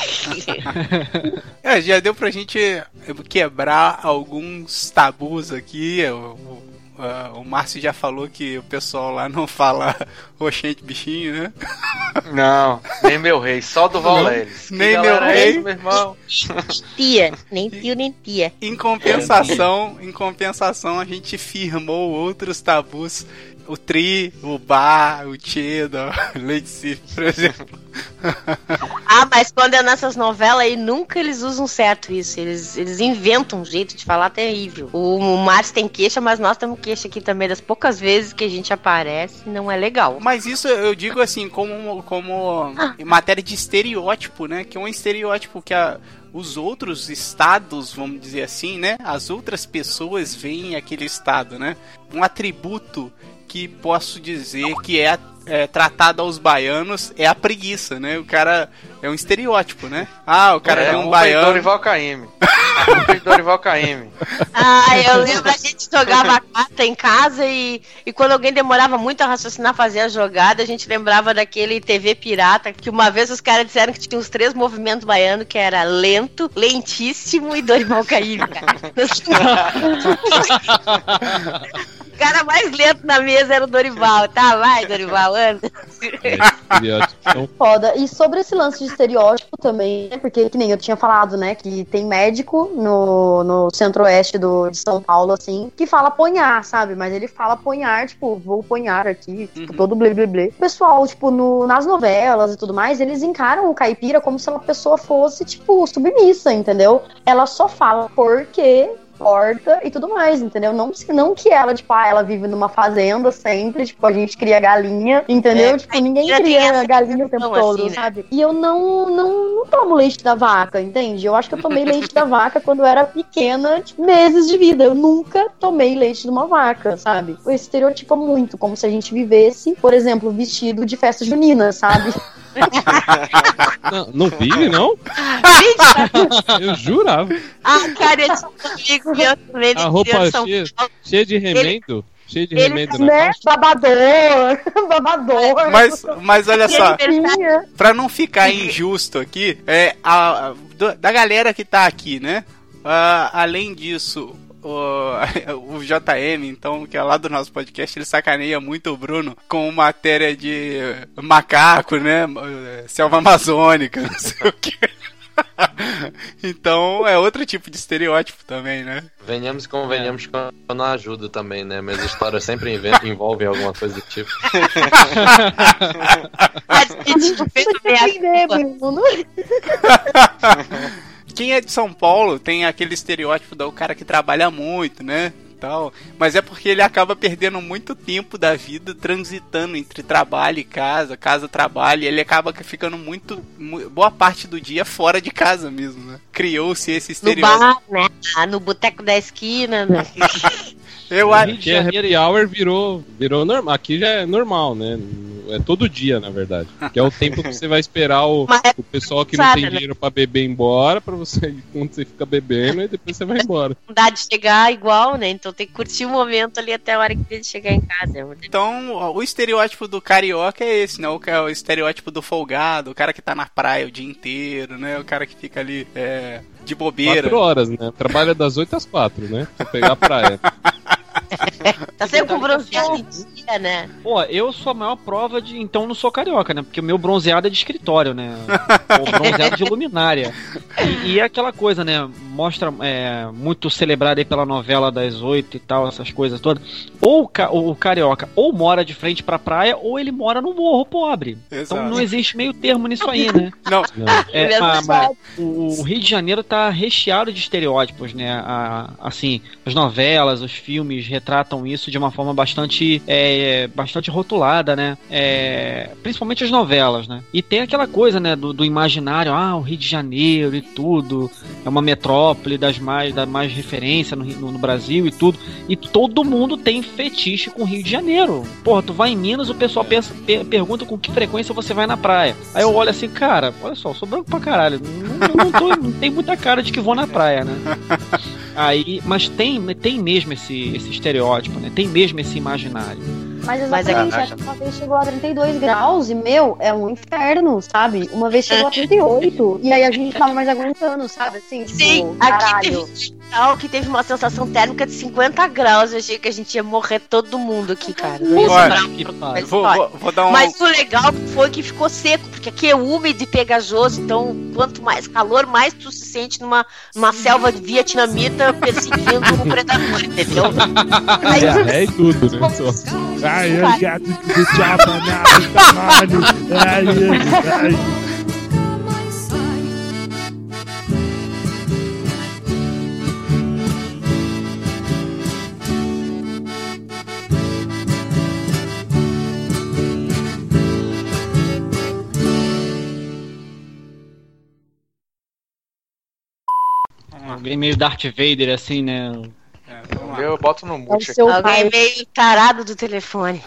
É, já deu pra gente quebrar alguns tabus aqui. O, o, a- o Márcio já falou que o pessoal lá não fala oxente bichinho, né? Não, nem meu rei, só do Valeles. Que Nem meu galera é rei. esse, meu irmão. Tia, nem tio, nem tia. Em compensação, em compensação, a gente firmou outros tabus. O tri, o bar, o cheddar, leite Sif, por exemplo. Ah, mas quando é nessas novelas aí, nunca eles usam certo isso. Eles, eles inventam um jeito de falar terrível. O, o Márcio tem queixa, mas nós temos queixa aqui também. Das poucas vezes que a gente aparece, não é legal. Mas isso eu digo assim, como, como em matéria de estereótipo, né? Que é um estereótipo que a, os outros estados, vamos dizer assim, né? As outras pessoas veem aquele estado, né? Um atributo que posso dizer que é, é tratado aos baianos é a preguiça, né? O cara é um estereótipo, né? Ah, o cara é é um um baiano. Dorival Caymmi. Um Dorival Caymmi. Ah, eu lembro, a gente jogava carta em casa e, e quando alguém demorava muito a raciocinar, fazer a jogada, a gente lembrava daquele T V pirata, que uma vez os caras disseram que tinha os três movimentos baianos, que era lento, lentíssimo e Dorival Caymmi, cara. O cara mais lento na mesa era o Dorival. Tá, vai, Dorival, anda. Foda. E sobre esse lance de estereótipo também, né, porque que nem eu tinha falado, né, que tem médico no, no centro-oeste do, de São Paulo, assim, que fala ponhar, sabe? Mas ele fala ponhar, tipo, vou ponhar aqui, tipo, todo blé blé blé. O pessoal, tipo, no, nas novelas e tudo mais, eles encaram o caipira como se a pessoa fosse, tipo, submissa, entendeu? Ela só fala porque... porta e tudo mais, entendeu? Não, não que ela, tipo, ah, ela vive numa fazenda sempre, tipo, a gente cria galinha, entendeu? É, tipo, ninguém já tem cria essa galinha o tempo questão, todo, assim, né? sabe? E eu não, não, não tomo leite da vaca, entende? Eu acho que eu tomei leite da vaca quando eu era pequena, tipo, meses de vida. Eu nunca tomei leite de uma vaca, sabe? O estereotipo é muito, como se a gente vivesse, por exemplo, vestido de festa junina, sabe? Não, não vive, não? Eu jurava. Ah, cara, eu tinha um amigo meu também de A roupa interior de São cheia, Paulo. cheia de remendo. Cheia de ele- remendo na Né? calça. Babador, babador. Mas, mas olha só, Tinha. pra não ficar injusto aqui, é, a, a- do- da galera que tá aqui, né? Ah, além disso, o, o J M, então, que é lá do nosso podcast, ele sacaneia muito o Bruno com matéria de macaco, né? Selva amazônica, não sei o que. Então é outro tipo de estereótipo também, né? Venhamos e convenhamos que eu não ajudo também, né? Minhas histórias sempre enve- envolvem alguma coisa do tipo. Quem é de São Paulo tem aquele estereótipo do cara que trabalha muito, né? Tal. Mas é porque ele acaba perdendo muito tempo da vida transitando entre trabalho e casa, casa, trabalho, e ele acaba ficando muito, mu- boa parte do dia fora de casa mesmo, né? Criou-se esse No estereótipo. bar, né? Ah, no boteco da esquina, né? Eu acho que happy hour virou, virou normal. Aqui já é normal, né? É todo dia, na verdade. Que é o tempo que você vai esperar o, o pessoal que não tem dinheiro pra beber embora, pra você, quando você fica bebendo, e depois você vai embora. Não dá de chegar igual, né? Então tem que curtir o momento ali até a hora que ele chegar em casa. Então, o estereótipo do carioca é esse, né? O, o estereótipo do folgado, o cara que tá na praia o dia inteiro, né? O cara que fica ali é, de bobeira. Quatro horas, né? Trabalha das oito às quatro, né? Pra pegar a praia. Tá sempre com bronzeado em dia, né? Pô, eu sou a maior prova de... Então não sou carioca, né? Porque o meu bronzeado é de escritório, né? O bronzeado de luminária. E, e é aquela coisa, né? Mostra é, muito celebrado aí pela novela das oito e tal, essas coisas todas. Ou o, o carioca ou mora de frente pra praia, ou ele mora no morro pobre. Exato. Então não existe meio termo nisso aí, né? Não. É, a, mas o, o Rio de Janeiro tá recheado de estereótipos, né? A, assim, as novelas, os filmes retratam isso de uma forma bastante é, bastante rotulada, né? É, principalmente as novelas, né? E tem aquela coisa, né, do, do imaginário, ah, o Rio de Janeiro e tudo, é uma metrópole das mais, da mais referência no, no, no Brasil e tudo, e todo mundo tem fetiche com o Rio de Janeiro. Porra, tu vai em Minas, o pessoal pensa, per, pergunta com que frequência você vai na praia. Aí eu olho assim, cara, olha só, eu sou branco pra caralho, não, não, tô, não tem muita cara de que vou na praia, né? Aí, mas tem, tem mesmo esse, esse estereótipo, né? Tem mesmo esse imaginário. Mas exatamente, acho que uma vez chegou a trinta e dois graus e, meu, é um inferno, sabe? Uma vez chegou a trinta e oito e aí a gente tava mais aguentando, sabe? Assim, tipo, sim, caralho. Aqui teve um que teve uma sensação térmica de cinquenta graus. Eu achei que a gente ia morrer todo mundo aqui, cara. Olha, que mas, vou, vou, vou dar um... mas o legal foi que ficou seco, porque aqui é úmido e pegajoso, então quanto mais calor, mais tu se sente numa, numa selva vietnamita perseguindo um predador, entendeu? Aí, é, é tudo, né? Só. Ai, eu gato de chapa na tamanho. Ai, ai, Alguém meio Darth Vader, assim, né? Eu boto no mute aqui. Alguém pai. Meio tarado do telefone.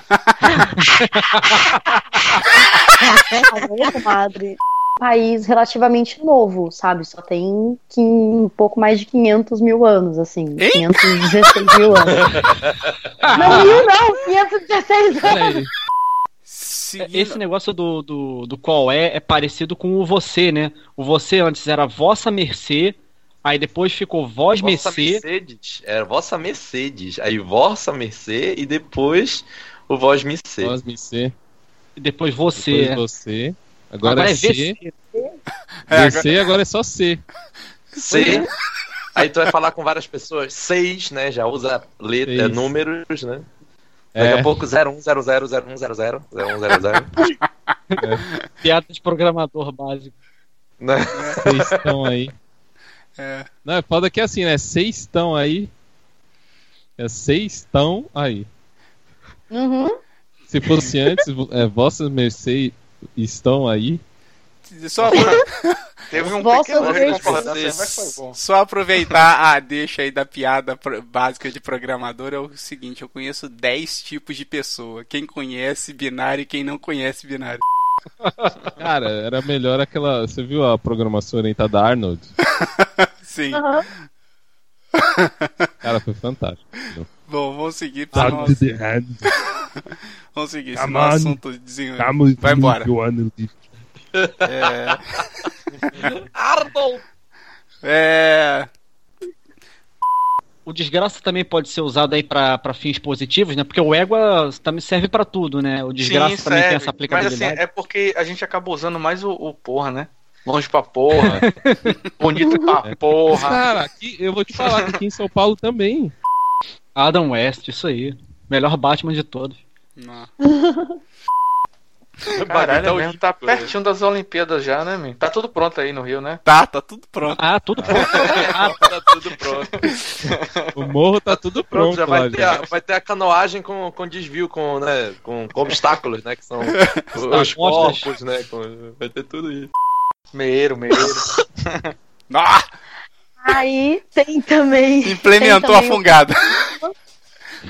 Madre. País relativamente novo, sabe? Só tem um pouco mais de quinhentos mil anos, assim. Hein? quinhentos e dezesseis mil anos. Não, mil não, quinhentos e dezesseis anos. Esse negócio do, do, do qual é é parecido com o você, né? O você antes era vossa mercê. Aí depois ficou Vós Vossa Mercê. Mercedes. Era Vossa Mercedes. Aí Vossa Mercê e depois o Vós Mercê. Vós Mercê. E depois você. Depois você. Agora, agora é, é C. V C. V C agora é só C. C. Aí tu vai falar com várias pessoas. Seis, né? Já usa letra, números, né? Daqui é. a pouco zero um zero zero zero um zero zero zero um zero zero. É. Piada de programador básico. Né? Vocês estão aí. É. Não, é foda que é assim, né? Seis estão aí. É seis estão aí. Uhum. Se fosse antes, é, vossas mercês estão aí. Só teve um Vossa pequeno erro de concordância, mas foi bom. Só aproveitar a deixa aí da piada básica de programador é o seguinte, eu conheço dez tipos de pessoa. Quem conhece binário e quem não conhece binário. Cara, era melhor aquela... Você viu a programação orientada da Arnold? Sim. Uhum. Cara, foi fantástico. Bom, vamos seguir para nosso... Vamos seguir, senão o assunto desenrola. Vai embora. É... Arnold! É... O desgraça também pode ser usado aí pra, pra fins positivos, né? Porque o égua também serve pra tudo, né? O desgraça Sim, também serve. tem essa aplicabilidade. Mas assim, é porque a gente acaba usando mais o, o porra, né? Longe pra porra. Bonito pra porra. Cara, aqui, eu vou te falar que aqui em São Paulo também. Adam West, isso aí. Melhor Batman de todos. Não. Caralho, então, mesmo, tá pertinho das Olimpíadas já, né, meu? Tá tudo pronto aí no Rio, né? Tá, tá tudo pronto. Ah, tudo pronto. Ah, tá tudo pronto. O morro tá tudo pronto. Já vai, ter a, vai ter a canoagem com, com desvio, com, né, com, com obstáculos, né? Que são os corpos, né? Com, vai ter tudo isso. Meiro, meiro. Ah! Aí tem também. Implementou tem também a fungada.